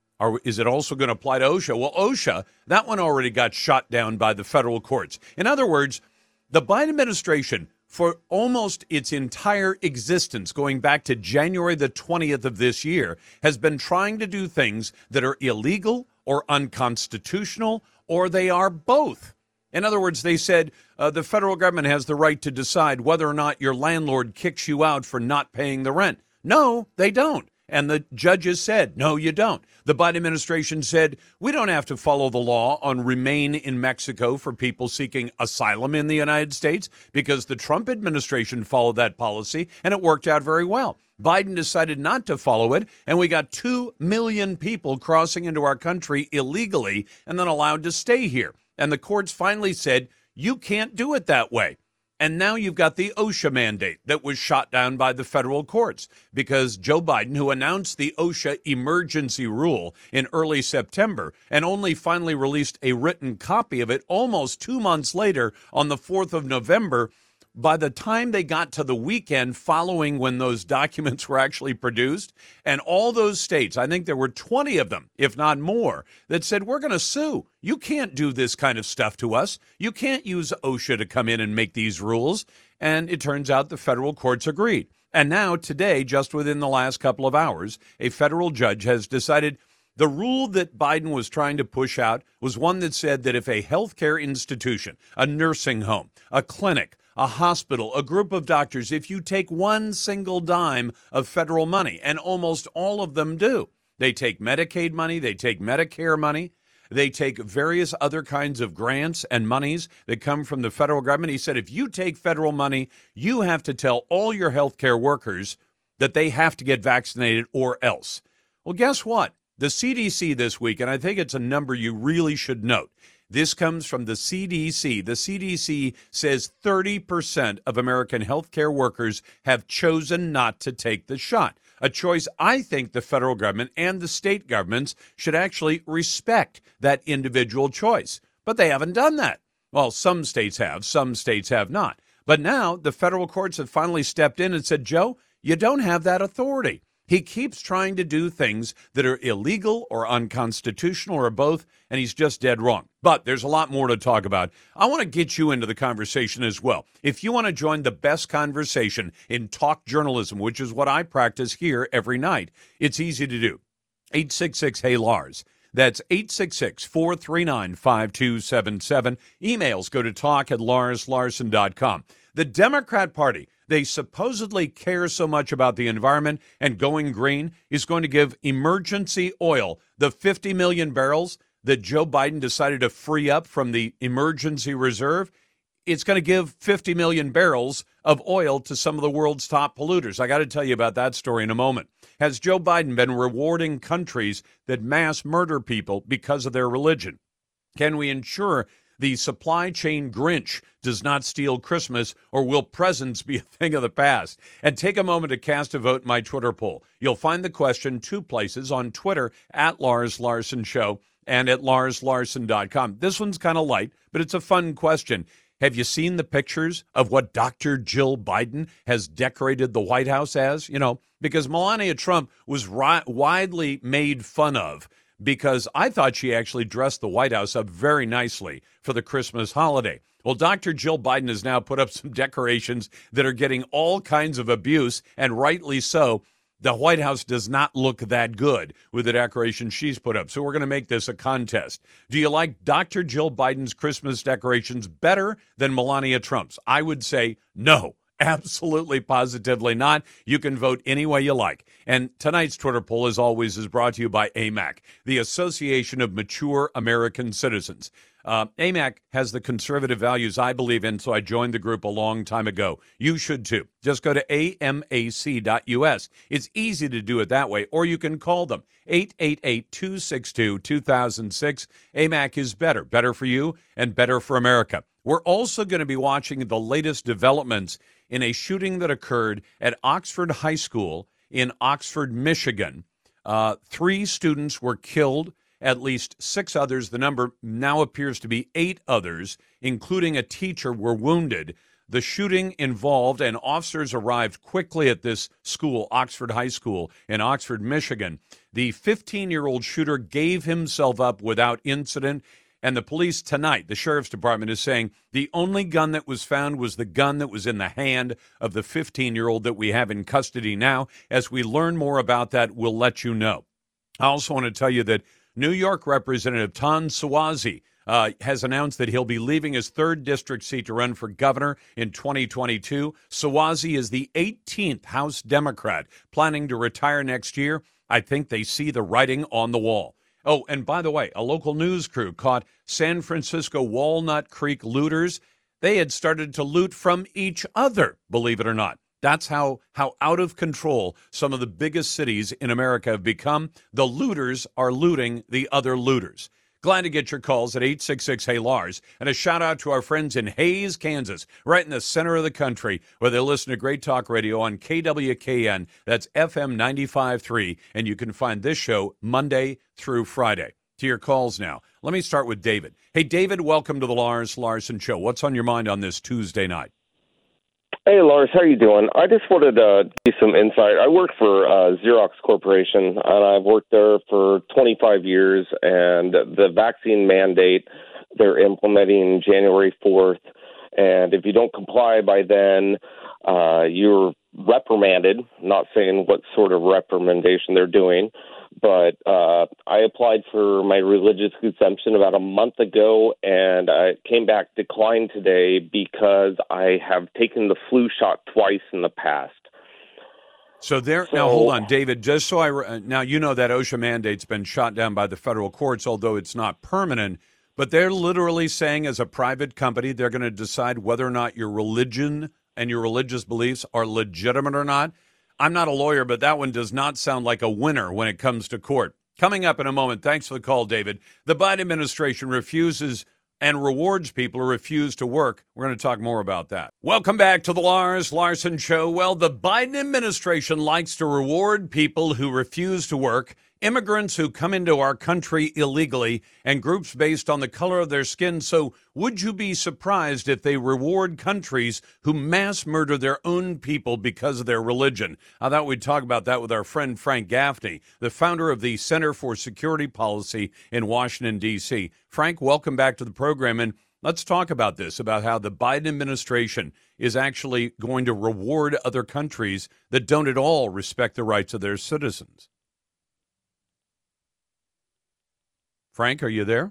is it also going to apply to OSHA? Well, OSHA, that one already got shot down by the federal courts. In other words, the Biden administration, for almost its entire existence, going back to January the 20th of this year, has been trying to do things that are illegal or unconstitutional, or they are both. In other words, they said the federal government has the right to decide whether or not your landlord kicks you out for not paying the rent. No, they don't. And the judges said, no, you don't. The Biden administration said, we don't have to follow the law on remain in Mexico for people seeking asylum in the United States because the Trump administration followed that policy and it worked out very well. Biden decided not to follow it, and we got 2 million people crossing into our country illegally and then allowed to stay here. And the courts finally said, you can't do it that way. And now you've got the OSHA mandate that was shot down by the federal courts because Joe Biden, who announced the OSHA emergency rule in early September and only finally released a written copy of it almost 2 months later on the 4th of November, by the time they got to the weekend following when those documents were actually produced, and all those states, I think there were 20 of them, if not more, that said, we're going to sue. You can't do this kind of stuff to us. You can't use OSHA to come in and make these rules. And it turns out the federal courts agreed. And now today, just within the last couple of hours, a federal judge has decided the rule that Biden was trying to push out was one that said that if a healthcare institution, a nursing home, a clinic, a hospital, a group of doctors, if you take one single dime of federal money, and almost all of them do, they take Medicaid money, they take Medicare money, they take various other kinds of grants and monies that come from the federal government. He said, if you take federal money, you have to tell all your healthcare workers that they have to get vaccinated or else. Well, guess what? The CDC this week, and I think it's a number you really should note, This comes from the CDC. The CDC says 30% of American healthcare workers have chosen not to take the shot, a choice I think the federal government and the state governments should actually respect that individual choice. But they haven't done that. Well, some states have not. But now the federal courts have finally stepped in and said, Joe, you don't have that authority. He keeps trying to do things that are illegal or unconstitutional or both, and he's just dead wrong. But there's a lot more to talk about. I want to get you into the conversation as well. If you want to join the best conversation in talk journalism, which is what I practice here every night, it's easy to do. 866-HEY-LARS. That's 866-439-5277. Emails go to talk@larslarson.com. The Democrat Party, they supposedly care so much about the environment and going green, is going to give emergency oil, the 50 million barrels that Joe Biden decided to free up from the emergency reserve. It's going to give 50 million barrels of oil to some of the world's top polluters. I got to tell you about that story in a moment. Has Joe Biden been rewarding countries that mass murder people because of their religion? Can we ensure the supply chain Grinch does not steal Christmas, or will presents be a thing of the past? And take a moment to cast a vote in my Twitter poll. You'll find the question two places, on Twitter at Lars Larson Show and at larslarson.com. This one's kind of light, but it's a fun question. Have you seen the pictures of what Dr. Jill Biden has decorated the White House as? You know, because Melania Trump was widely made fun of because I thought she actually dressed the White House up very nicely for the Christmas holiday. Well, Dr. Jill Biden has now put up some decorations that are getting all kinds of abuse, and rightly so. The White House does not look that good with the decorations she's put up. So we're going to make this a contest. Do you like Dr. Jill Biden's Christmas decorations better than Melania Trump's? I would say no. Absolutely, positively not. You can vote any way you like. And tonight's Twitter poll, as always, is brought to you by AMAC, the Association of Mature American Citizens. AMAC has the conservative values I believe in, so I joined the group a long time ago. You should too. Just go to amac.us. It's easy to do it that way, or you can call them, 888-262-2006. AMAC is better for you and better for America. We're also going to be watching the latest developments in a shooting that occurred at Oxford High School in Oxford, Michigan. 3 students were killed, at least 6 others. The number now appears to be 8 others, including a teacher, were wounded. The shooting involved, and officers arrived quickly at this school, Oxford High School in Oxford, Michigan. The 15-year-old shooter gave himself up without incident. And the police tonight, the sheriff's department, is saying the only gun that was found was the gun that was in the hand of the 15-year-old that we have in custody now. As we learn more about that, we'll let you know. I also want to tell you that New York Representative Tom Suozzi has announced that he'll be leaving his 3rd district seat to run for governor in 2022. Suozzi is the 18th House Democrat planning to retire next year. I think they see the writing on the wall. Oh, and by the way, a local news crew caught San Francisco Walnut Creek looters. They had started to loot from each other, believe it or not. That's how out of control some of the biggest cities in America have become. The looters are looting the other looters. Glad to get your calls at 866-HEY-LARS. And a shout out to our friends in Hays, Kansas, right in the center of the country, where they listen to Great Talk Radio on KWKN. That's FM 95.3. And you can find this show Monday through Friday. To your calls now. Let me start with David. Hey, David, welcome to the Lars Larson Show. What's on your mind on this Tuesday night? Hey, Lars, how you doing? I just wanted to give you some insight. I work for Xerox Corporation, and I've worked there for 25 years, and the vaccine mandate they're implementing January 4th, and if you don't comply by then, you're reprimanded, not saying what sort of reprimandation they're doing, but I applied for my religious exemption about a month ago, and I came back declined today because I have taken the flu shot twice in the past. Now hold on, David, just so now you know that OSHA mandate's been shot down by the federal courts, although it's not permanent, but they're literally saying as a private company, they're going to decide whether or not your religion and your religious beliefs are legitimate or not. I'm not a lawyer, but that one does not sound like a winner when it comes to court. Coming up in a moment, thanks for the call, David. The Biden administration refuses and rewards people who refuse to work. We're going to talk more about that. Welcome back to the Lars Larson Show. Well, the Biden administration likes to reward people who refuse to work, immigrants who come into our country illegally, and groups based on the color of their skin. So would you be surprised if they reward countries who mass murder their own people because of their religion? I thought we'd talk about that with our friend Frank Gaffney, the founder of the Center for Security Policy in Washington, D.C. Frank, welcome back to the program. And let's talk about this, about how the Biden administration is actually going to reward other countries that don't at all respect the rights of their citizens. Frank, are you there?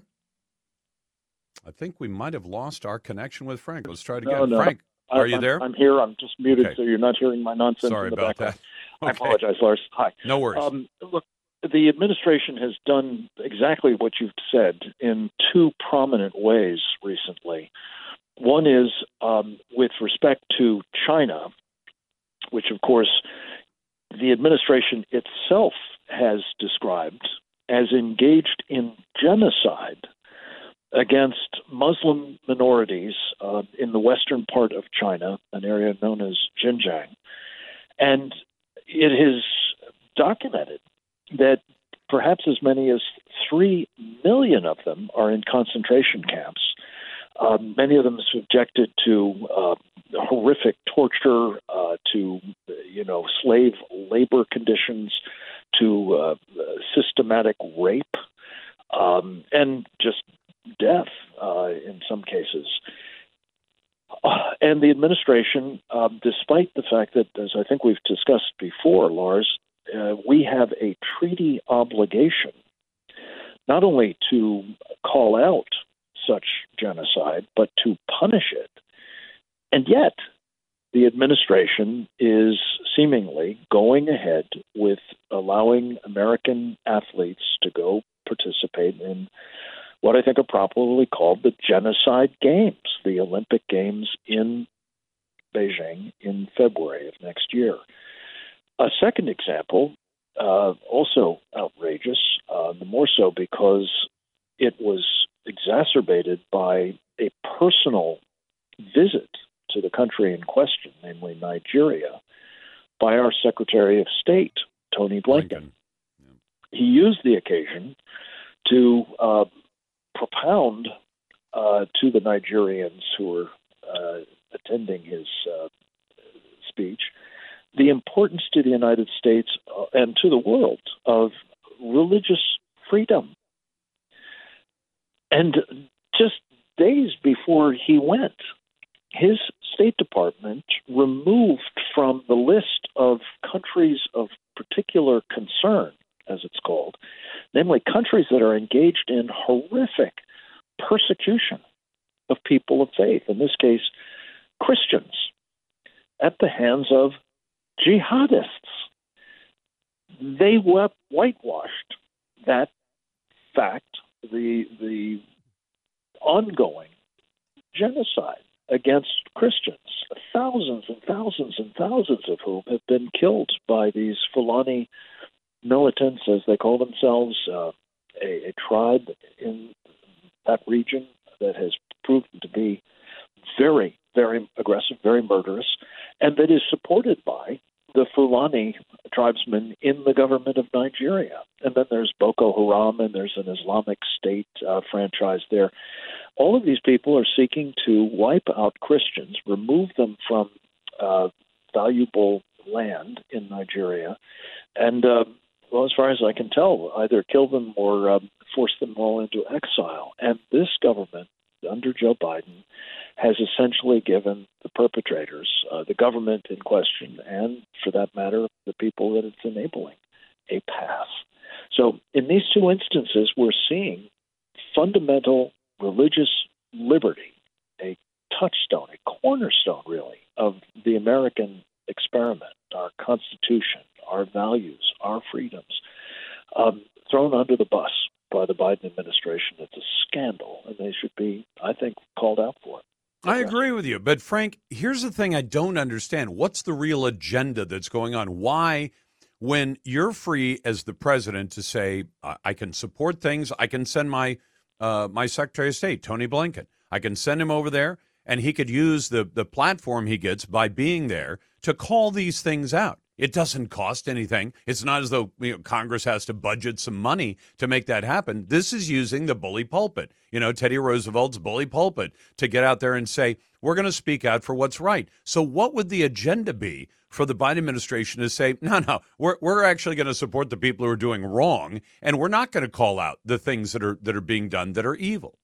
I think we might have lost our connection with Frank. Let's try it again. No. Frank, are you there? I'm here. I'm just muted, Okay. So you're not hearing my nonsense Sorry in the about background. that. I apologize, Lars. Hi. No worries. Look, the administration has done exactly what you've said in two prominent ways recently. One is with respect to China, which, of course, the administration itself has described as engaged in genocide against Muslim minorities in the western part of China, an area known as Xinjiang. And it has documented that perhaps as many as 3 million of them are in concentration camps. Many of them subjected to horrific torture, to slave labor conditions, to systematic rape, and just death in some cases. And the administration, despite the fact that, as I think we've discussed before, Lars, we have a treaty obligation not only to call out such genocide, but to punish it. And yet, the administration is seemingly going ahead with allowing American athletes to go participate in what I think are properly called the Genocide Games, the Olympic Games in Beijing in February of next year. A second example, also outrageous, the more so because it was exacerbated by a personal visit to the country in question, namely Nigeria, by our Secretary of State, Tony Blinken. He used the occasion to propound to the Nigerians who were attending his speech the importance to the United States and to the world of religious freedom. And just days before he went, his State Department removed from the list of countries of particular concern, as it's called, namely countries that are engaged in horrific persecution of people of faith, in this case, Christians, at the hands of jihadists. They whitewashed that fact, the ongoing genocide against Christians, thousands and thousands and thousands of whom have been killed by these Fulani militants, as they call themselves, a tribe in that region that has proven to be very, very aggressive, very murderous, and that is supported by the Fulani tribesmen in the government of Nigeria. And then there's Boko Haram, and there's an Islamic State franchise there. All of these people are seeking to wipe out Christians, remove them from valuable land in Nigeria, and, well, as far as I can tell, either kill them or force them all into exile. And this government, under Joe Biden, has essentially given the perpetrators, the government in question, and for that matter, the people that it's enabling, a pass. So in these two instances, we're seeing fundamental religious liberty, a touchstone, a cornerstone, really, of the American experiment, our Constitution, our values, our freedoms, thrown under the bus by the Biden administration. It's a scandal, and they should be, I think, called out for it. I agree with you. But, Frank, here's the thing I don't understand. What's the real agenda that's going on? Why, when you're free as the president to say, I can support things, I can send my my Secretary of State, Tony Blinken. I can send him over there, and he could use the platform he gets by being there to call these things out. It doesn't cost anything. It's not as though Congress has to budget some money to make that happen. This is using the bully pulpit, Teddy Roosevelt's bully pulpit, to get out there and say, we're going to speak out for what's right. So what would the agenda be for the Biden administration to say, no, we're actually going to support the people who are doing wrong, and we're not going to call out the things that are being done that are evil?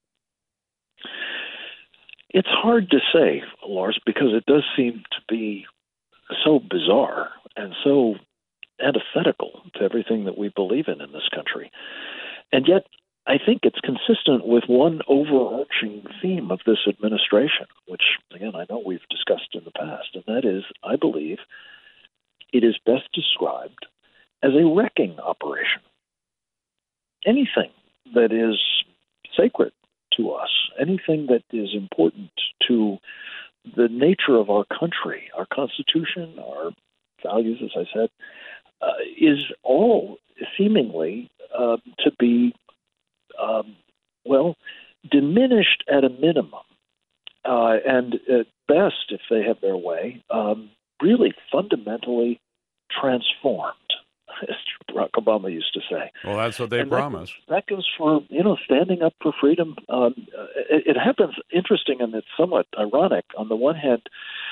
It's hard to say, Lars, because it does seem to be so bizarre and so antithetical to everything that we believe in this country. And yet, I think it's consistent with one overarching theme of this administration, which, again, I know we've discussed in the past, and that is, I believe, it is best described as a wrecking operation. Anything that is sacred to us, anything that is important to the nature of our country, our Constitution, our values, as I said, is all seemingly to be, diminished at a minimum, and at best, if they have their way, really fundamentally transformed, as Barack Obama used to say. Well, that's what they promise. That goes for, standing up for freedom. It happens interesting, and it's somewhat ironic. On the one hand,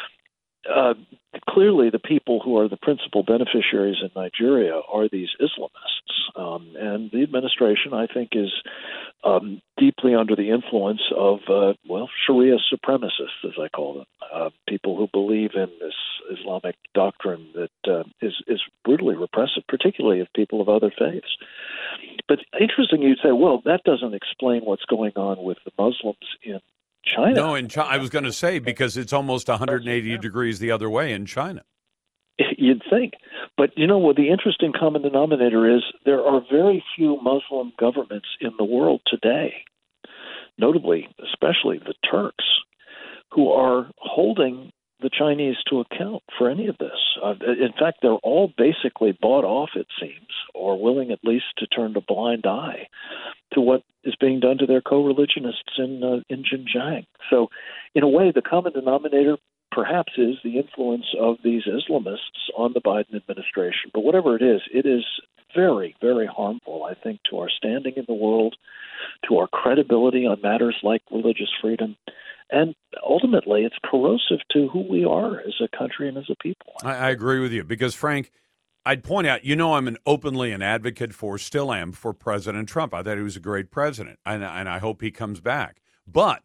clearly the people who are the principal beneficiaries in Nigeria are these Islamists. And the administration, I think, is deeply under the influence of, Sharia supremacists, as I call them, people who believe in this Islamic doctrine that is brutally repressive, particularly of people of other faiths. But interesting, you'd say, well, that doesn't explain what's going on with the Muslims in China. No, in China, I was going to say, because it's almost 180 degrees the other way in China. You'd think. But, what the interesting common denominator is, there are very few Muslim governments in the world today, notably, especially the Turks, who are holding the Chinese to account for any of this. In fact, they're all basically bought off, it seems, or willing at least to turn a blind eye to what is being done to their co-religionists in Xinjiang. So, in a way, the common denominator perhaps is the influence of these Islamists on the Biden administration. But whatever it is very, very harmful, I think, to our standing in the world, to our credibility on matters like religious freedom, and ultimately it's corrosive to who we are as a country and as a people. I agree with you, because, Frank, I'd point out, I'm openly an advocate still am for President Trump. I thought he was a great president, and I hope he comes back. But,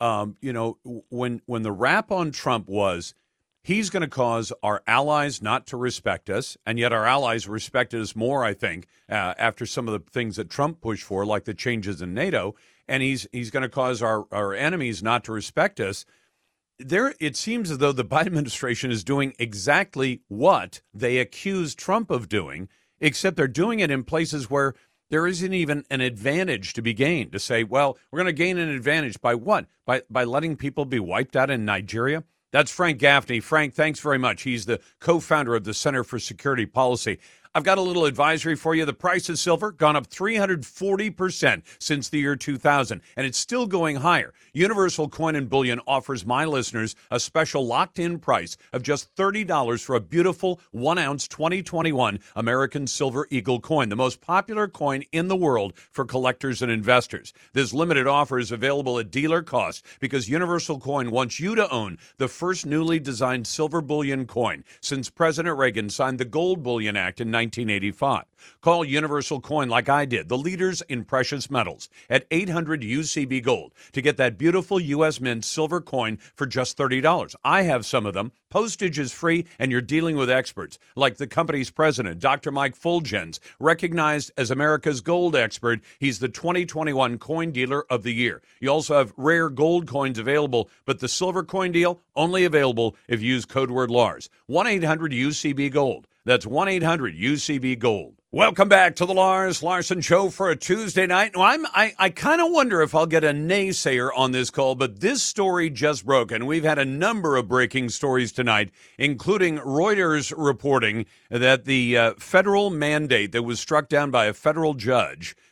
when the rap on Trump was, he's going to cause our allies not to respect us, and yet our allies respected us more, I think, after some of the things that Trump pushed for, like the changes in NATO, and he's going to cause our enemies not to respect us. It seems as though the Biden administration is doing exactly what they accused Trump of doing, except they're doing it in places where there isn't even an advantage to be gained. To say, well, we're going to gain an advantage by what? By letting people be wiped out in Nigeria? That's Frank Gaffney. Frank, thanks very much. He's the co-founder of the Center for Security Policy. I've got a little advisory for you. The price of silver gone up 340% since the year 2000, and it's still going higher. Universal Coin and Bullion offers my listeners a special locked-in price of just $30 for a beautiful 1-ounce 2021 American Silver Eagle coin, the most popular coin in the world for collectors and investors. This limited offer is available at dealer cost because Universal Coin wants you to own the first newly designed silver bullion coin since President Reagan signed the Gold Bullion Act in 1985. Call Universal Coin like I did, the leaders in precious metals, at 800 UCB Gold to get that beautiful U.S. Mint silver coin for just $30. I have some of them. Postage is free, and you're dealing with experts like the company's president, Dr. Mike Fulgens, recognized as America's gold expert. He's the 2021 Coin Dealer of the Year. You also have rare gold coins available, but the silver coin deal only available if you use code word Lars. 1-800-UCB-GOLD. That's 1-800-UCB-GOLD. Welcome back to the Lars Larson Show for a Tuesday night. Now, I kind of wonder if I'll get a naysayer on this call, but this story just broke, and we've had a number of breaking stories tonight, including Reuters reporting that the federal mandate that was struck down by a federal judge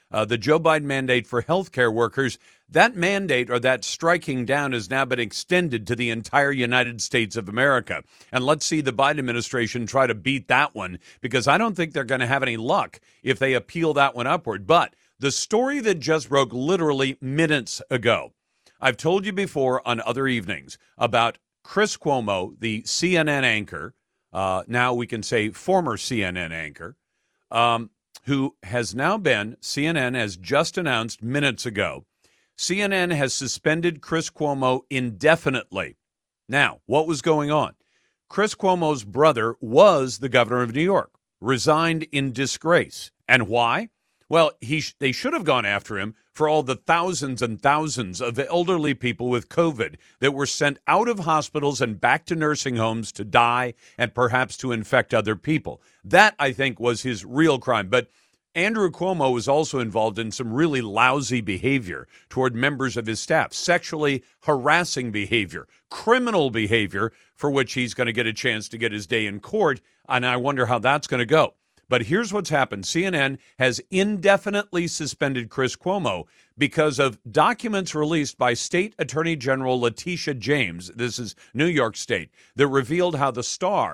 the Joe Biden mandate for healthcare workers, that mandate or that striking down has now been extended to the entire United States of America. And let's see the Biden administration try to beat that one, because I don't think they're going to have any luck if they appeal that one upward. But the story that just broke literally minutes ago, I've told you before on other evenings about Chris Cuomo, the CNN anchor, now we can say former CNN anchor, who has now been, CNN has just announced minutes ago, CNN has suspended Chris Cuomo indefinitely. Now, what was going on? Chris Cuomo's brother was the governor of New York, resigned in disgrace. And why? Well, they should have gone after him for all the thousands and thousands of elderly people with COVID that were sent out of hospitals and back to nursing homes to die and perhaps to infect other people. That, I think, was his real crime. But Andrew Cuomo was also involved in some really lousy behavior toward members of his staff, sexually harassing behavior, criminal behavior, for which he's going to get a chance to get his day in court. And I wonder how that's going to go. But here's what's happened. CNN has indefinitely suspended Chris Cuomo because of documents released by State Attorney General Letitia James, this is New York State, that revealed how the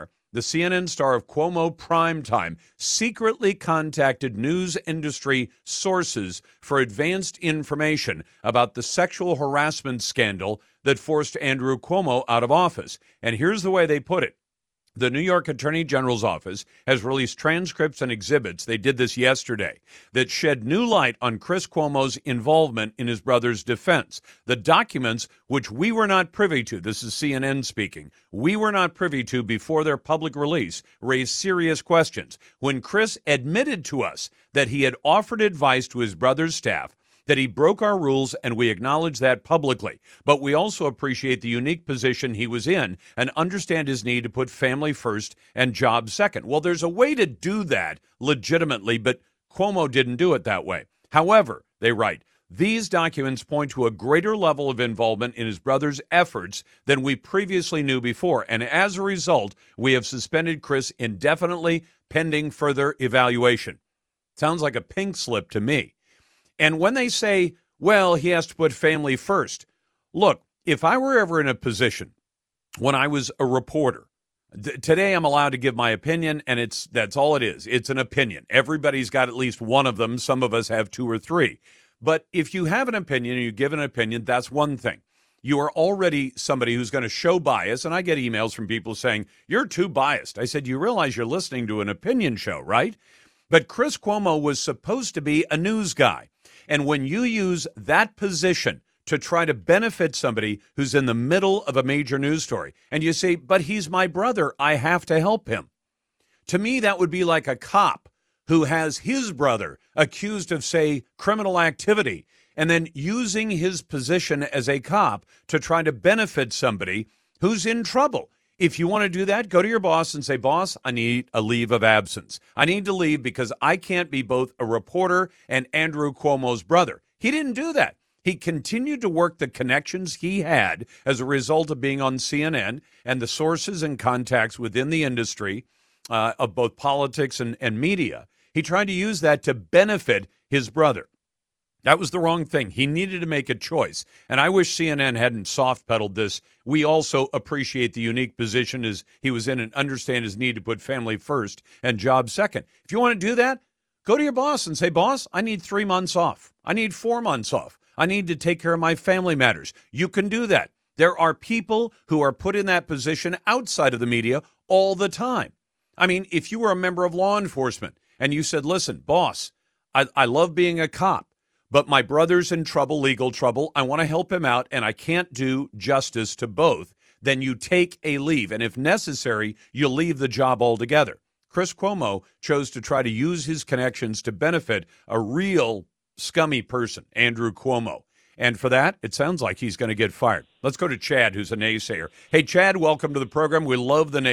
CNN star of Cuomo Primetime, secretly contacted news industry sources for advanced information about the sexual harassment scandal that forced Andrew Cuomo out of office. And here's the way they put it. The New York Attorney General's office has released transcripts and exhibits, they did this yesterday, that shed new light on Chris Cuomo's involvement in his brother's defense. The documents, which we were not privy to, this is CNN speaking, we were not privy to before their public release, raised serious questions. When Chris admitted to us that he had offered advice to his brother's staff, that he broke our rules, and we acknowledge that publicly. But we also appreciate the unique position he was in and understand his need to put family first and job second. Well, there's a way to do that legitimately, but Cuomo didn't do it that way. However, they write, these documents point to a greater level of involvement in his brother's efforts than we previously knew before. And as a result, we have suspended Chris indefinitely pending further evaluation. Sounds like a pink slip to me. And when they say, well, he has to put family first, look, if I were ever in a position when I was a reporter, today I'm allowed to give my opinion, and that's all it is. It's an opinion. Everybody's got at least one of them. Some of us have two or three. But if you have an opinion and you give an opinion, that's one thing. You are already somebody who's going to show bias, and I get emails from people saying, you're too biased. I said, you realize you're listening to an opinion show, right? But Chris Cuomo was supposed to be a news guy. And when you use that position to try to benefit somebody who's in the middle of a major news story, and you say, but he's my brother, I have to help him. To me, that would be like a cop who has his brother accused of, say, criminal activity, and then using his position as a cop to try to benefit somebody who's in trouble. If you want to do that, go to your boss and say, boss, I need a leave of absence. I need to leave because I can't be both a reporter and Andrew Cuomo's brother. He didn't do that. He continued to work the connections he had as a result of being on CNN and the sources and contacts within the industry of both politics and media. He tried to use that to benefit his brother. That was the wrong thing. He needed to make a choice. And I wish CNN hadn't soft-pedaled this. We also appreciate the unique position as he was in and understand his need to put family first and job second. If you want to do that, go to your boss and say, boss, I need 3 months off. I need 4 months off. I need to take care of my family matters. You can do that. There are people who are put in that position outside of the media all the time. I mean, if you were a member of law enforcement and you said, listen, boss, I love being a cop, but my brother's in trouble, legal trouble. I want to help him out, and I can't do justice to both. Then you take a leave, and if necessary, you leave the job altogether. Chris Cuomo chose to try to use his connections to benefit a real scummy person, Andrew Cuomo. And for that, it sounds like he's going to get fired. Let's go to Chad, who's a naysayer. Hey, Chad, welcome to the program. We love the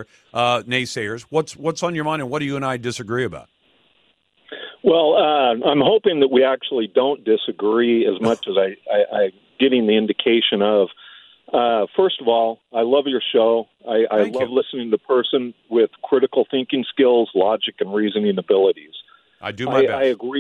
naysayers. What's on your mind, and what do you and I disagree about? Well, I'm hoping that we actually don't disagree as much as I'm getting the indication of. First of all, I love your show. I love listening to a person with critical thinking skills, logic, and reasoning abilities. I do my best.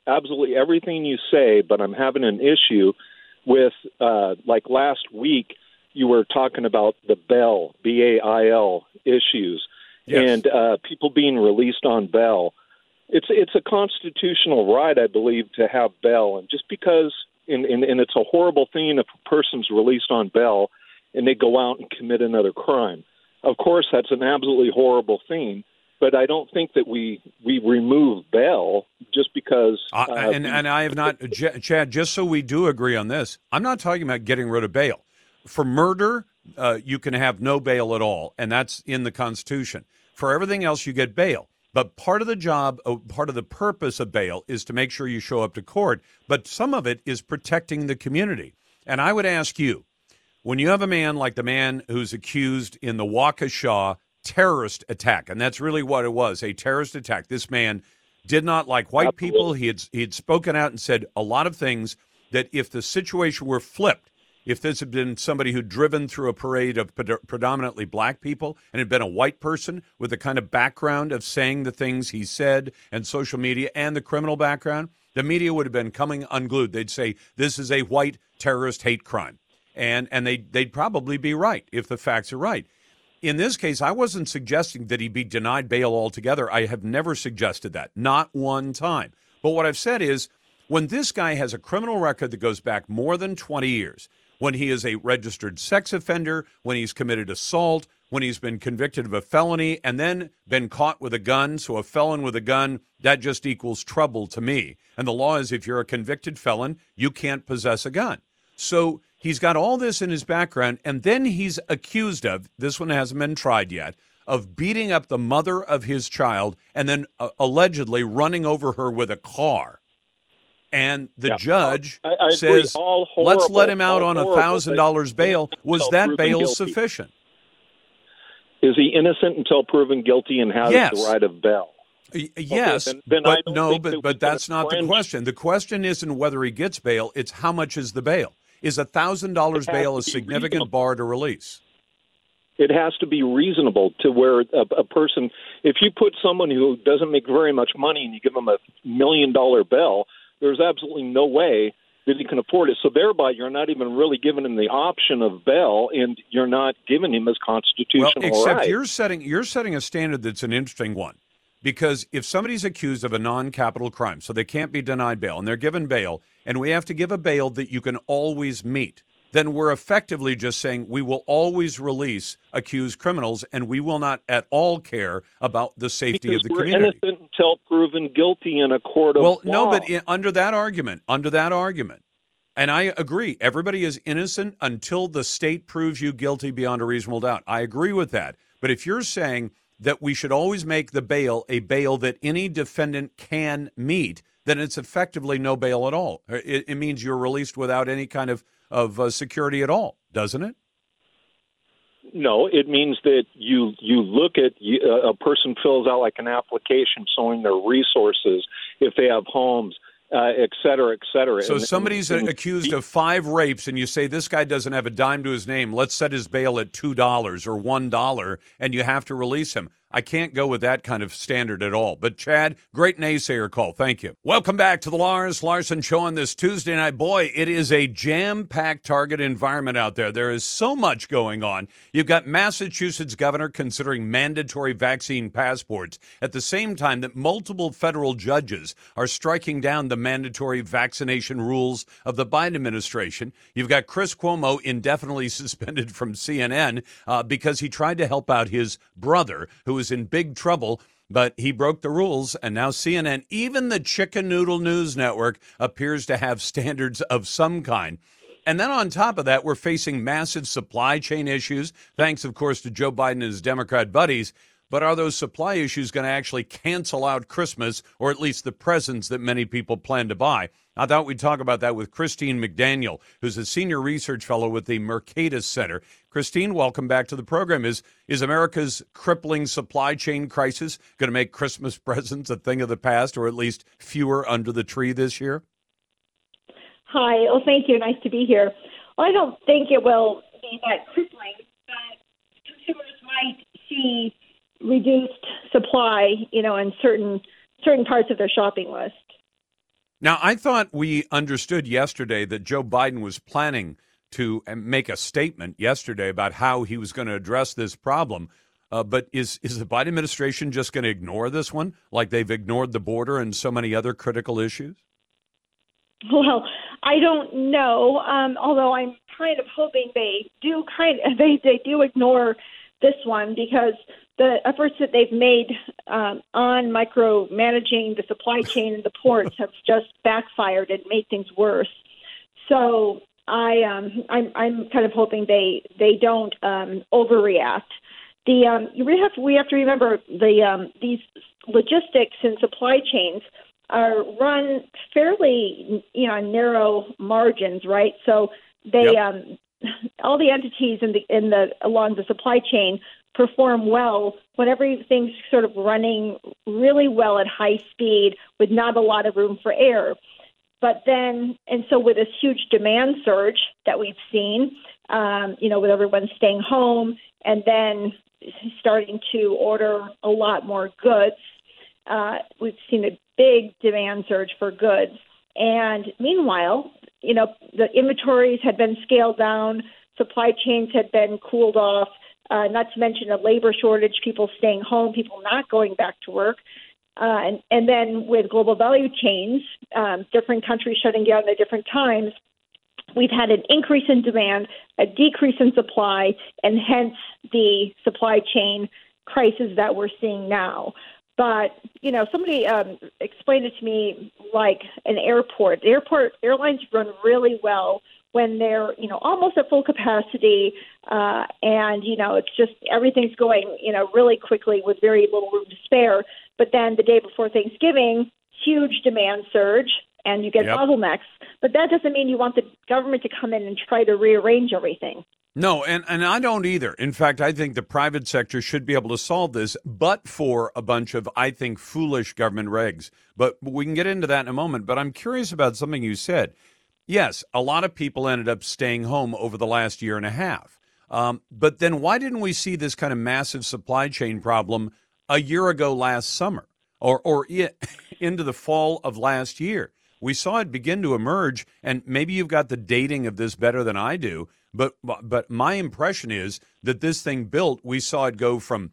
absolutely everything you say, but I'm having an issue with, like last week, you were talking about the bail, B-A-I-L issues, Yes. and people being released on bail. It's a constitutional right, I believe, to have bail. And just because, and it's a horrible thing if a person's released on bail and they go out and commit another crime. Of course, that's an absolutely horrible thing. But I don't think that we remove bail just because. And I have not, Chad, just so we do agree on this, I'm not talking about getting rid of bail. For murder, you can have no bail at all, and that's in the Constitution. For everything else, you get bail. But part of the job, part of the purpose of bail is to make sure you show up to court. But some of it is protecting the community. And I would ask you, when you have a man like the man who's accused in the Waukesha terrorist attack, and that's really what it was, a terrorist attack. This man did not like white people. He had spoken out and said a lot of things that if the situation were flipped, if this had been somebody who'd driven through a parade of predominantly black people and had been a white person with the kind of background of saying the things he said and social media and the criminal background, the media would have been coming unglued. They'd say, this is a white terrorist hate crime. And they'd probably be right if the facts are right. In this case, I wasn't suggesting that he be denied bail altogether. I have never suggested that, not one time. But what I've said is, when this guy has a criminal record that goes back more than 20 years, when he is a registered sex offender, when he's committed assault, when he's been convicted of a felony and then been caught with a gun, so a felon with a gun, that just equals trouble to me. And the law is if you're a convicted felon, you can't possess a gun. So he's got all this in his background, and then he's accused of, this one hasn't been tried yet, of beating up the mother of his child and then allegedly running over her with a car. And the judge says, let's let him out on $1,000 bail. Was that bail sufficient? Is he innocent until proven guilty and has the right of bail? Yes, okay, then but that's not the question. The question isn't whether he gets bail. It's how much is the bail. Is $1,000 bail a significant bar to release? It has to be reasonable to where a person, if you put someone who doesn't make very much money and you give them $1 million bail, there's absolutely no way that he can afford it. So thereby, you're not even really giving him the option of bail, and you're not giving him his constitutional right. Except you're setting a standard that's an interesting one. Because if somebody's accused of a non-capital crime, so they can't be denied bail, and they're given bail, and we have to give a bail that you can always meet, then we're effectively just saying we will always release accused criminals, and we will not at all care about the safety of the community. We're innocent until proven guilty in a court of law. Well, no, but under that argument, and I agree, everybody is innocent until the state proves you guilty beyond a reasonable doubt. I agree with that. But if you're saying that we should always make the bail a bail that any defendant can meet, then it's effectively no bail at all. It means you're released without any kind of security at all, doesn't it? No, it means that you look at a person fills out like an application showing their resources, if they have homes, et cetera, et cetera. So somebody's accused of 5 rapes, and you say this guy doesn't have a dime to his name. Let's set his bail at $2 or $1, and you have to release him. I can't go with that kind of standard at all. But, Chad, great naysayer call. Thank you. Welcome back to the Lars Larson Show on this Tuesday night. Boy, it is a jam-packed target environment out there. There is so much going on. You've got Massachusetts governor considering mandatory vaccine passports at the same time that multiple federal judges are striking down the mandatory vaccination rules of the Biden administration. You've got Chris Cuomo indefinitely suspended from CNN because he tried to help out his brother, who was in big trouble, but he broke the rules, and now CNN, even the Chicken Noodle News Network, appears to have standards of some kind. And then on top of that, we're facing massive supply chain issues, thanks, of course, to Joe Biden and his Democrat buddies. But are those supply issues going to actually cancel out Christmas, or at least the presents that many people plan to buy? I thought we'd talk about that with Christine McDaniel, who's a senior research fellow with the Mercatus Center. Christine, welcome back to the program. Is America's crippling supply chain crisis going to make Christmas presents a thing of the past, or at least fewer under the tree this year? Hi. Oh, thank you. Nice to be here. Well, I don't think it will be that crippling, but consumers might see reduced supply, in certain parts of their shopping list. Now, I thought we understood yesterday that Joe Biden was planning to make a statement yesterday about how he was going to address this problem. But is the Biden administration just going to ignore this one like they've ignored the border and so many other critical issues? Well, I don't know, although I'm kind of hoping they do they do ignore this one, because the efforts that they've made on micromanaging the supply chain and the ports have just backfired and made things worse. So I'm kind of hoping they don't overreact. We have to remember these logistics and supply chains are run fairly narrow margins, right? So they all the entities along the supply chain perform well when everything's sort of running really well at high speed with not a lot of room for error. But then, and so with this huge demand surge that we've seen, with everyone staying home and then starting to order a lot more goods, we've seen a big demand surge for goods. And meanwhile, the inventories had been scaled down, supply chains had been cooled off, not to mention a labor shortage, people staying home, people not going back to work. And then with global value chains, different countries shutting down at different times, we've had an increase in demand, a decrease in supply, and hence the supply chain crisis that we're seeing now. But, somebody explained it to me like an airport. Airlines run really well when they're, almost at full capacity, and, it's just everything's going, really quickly with very little room to spare. But then the day before Thanksgiving, huge demand surge, and you get bottlenecks. But that doesn't mean you want the government to come in and try to rearrange everything. No, and I don't either. In fact, I think the private sector should be able to solve this, but for a bunch of, I think, foolish government regs. But we can get into that in a moment. But I'm curious about something you said. Yes, a lot of people ended up staying home over the last year and a half. But then why didn't we see this kind of massive supply chain problem a year ago last summer or into the fall of last year? We saw it begin to emerge, and maybe you've got the dating of this better than I do, but my impression is that this thing built, we saw it go from,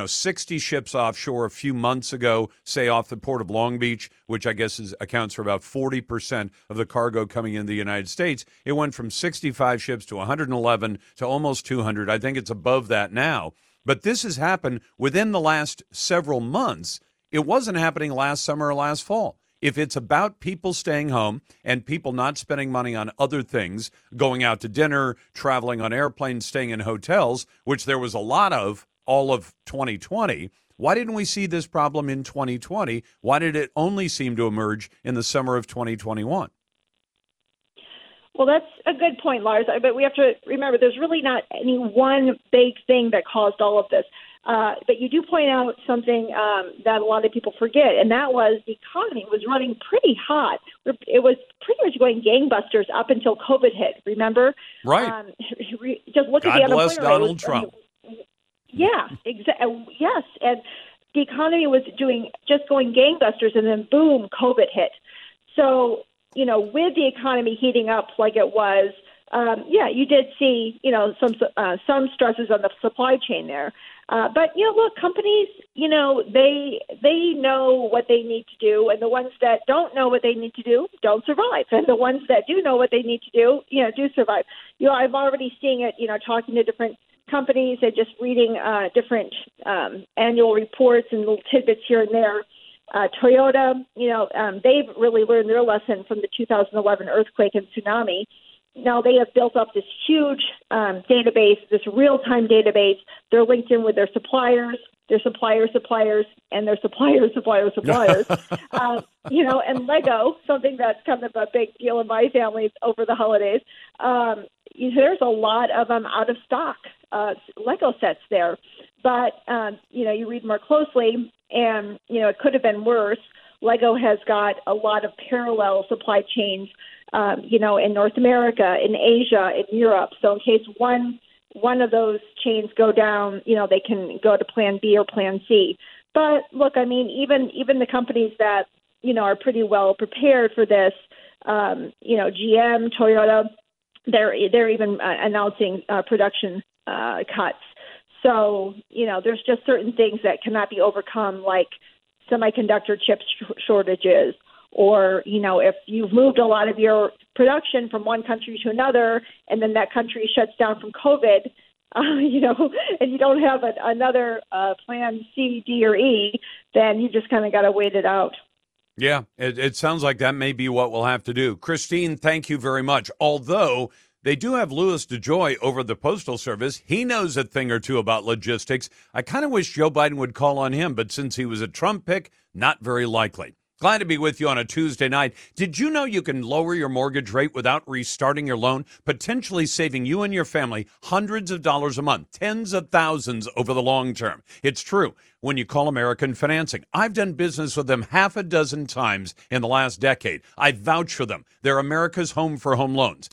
60 ships offshore a few months ago, say off the port of Long Beach, which I guess accounts for about 40% of the cargo coming into the United States. It went from 65 ships to 111 to almost 200. I think it's above that now. But this has happened within the last several months. It wasn't happening last summer or last fall. If it's about people staying home and people not spending money on other things, going out to dinner, traveling on airplanes, staying in hotels, which there was a lot of all of 2020, why didn't we see this problem in 2020? Why did it only seem to emerge in the summer of 2021? Well, that's a good point, Lars. But we have to remember there's really not any one big thing that caused all of this. But you do point out something that a lot of people forget, and that was the economy was running pretty hot. It was pretty much going gangbusters up until COVID hit, remember? Right. Just look at the unemployment rate. God bless Donald Trump. Yeah, yes. And the economy was going gangbusters, and then boom, COVID hit. So, with the economy heating up like it was, you did see, some stresses on the supply chain there. But, look, companies, they know what they need to do, and the ones that don't know what they need to do don't survive. And the ones that do know what they need to do, do survive. I've already seen it, talking to different companies and just reading different annual reports and little tidbits here and there. Toyota, they've really learned their lesson from the 2011 earthquake and tsunami. Now they have built up this huge database, this real-time database. They're linked in with their suppliers, and their suppliers. And Lego, something that's kind of a big deal in my family over the holidays. There's a lot of out of stock Lego sets there. But, you read more closely, and, it could have been worse. Lego has got a lot of parallel supply chains, in North America, in Asia, in Europe. So in case one of those chains go down, they can go to plan B or plan C. But look, I mean, even the companies that are pretty well prepared for this. GM, Toyota, they're even announcing production cuts. So, there's just certain things that cannot be overcome, like semiconductor chip shortages, or, if you've moved a lot of your production from one country to another, and then that country shuts down from COVID, and you don't have another plan C, D, or E, then you just kind of got to wait it out. Yeah, it sounds like that may be what we'll have to do. Christine, thank you very much. Although they do have Louis DeJoy over the Postal Service. He knows a thing or two about logistics. I kind of wish Joe Biden would call on him, but since he was a Trump pick, not very likely. Glad to be with you on a Tuesday night. Did you know you can lower your mortgage rate without restarting your loan, potentially saving you and your family hundreds of dollars a month, tens of thousands over the long term? It's true when you call American Financing. I've done business with them half a dozen times in the last decade. I vouch for them. They're America's home for home loans.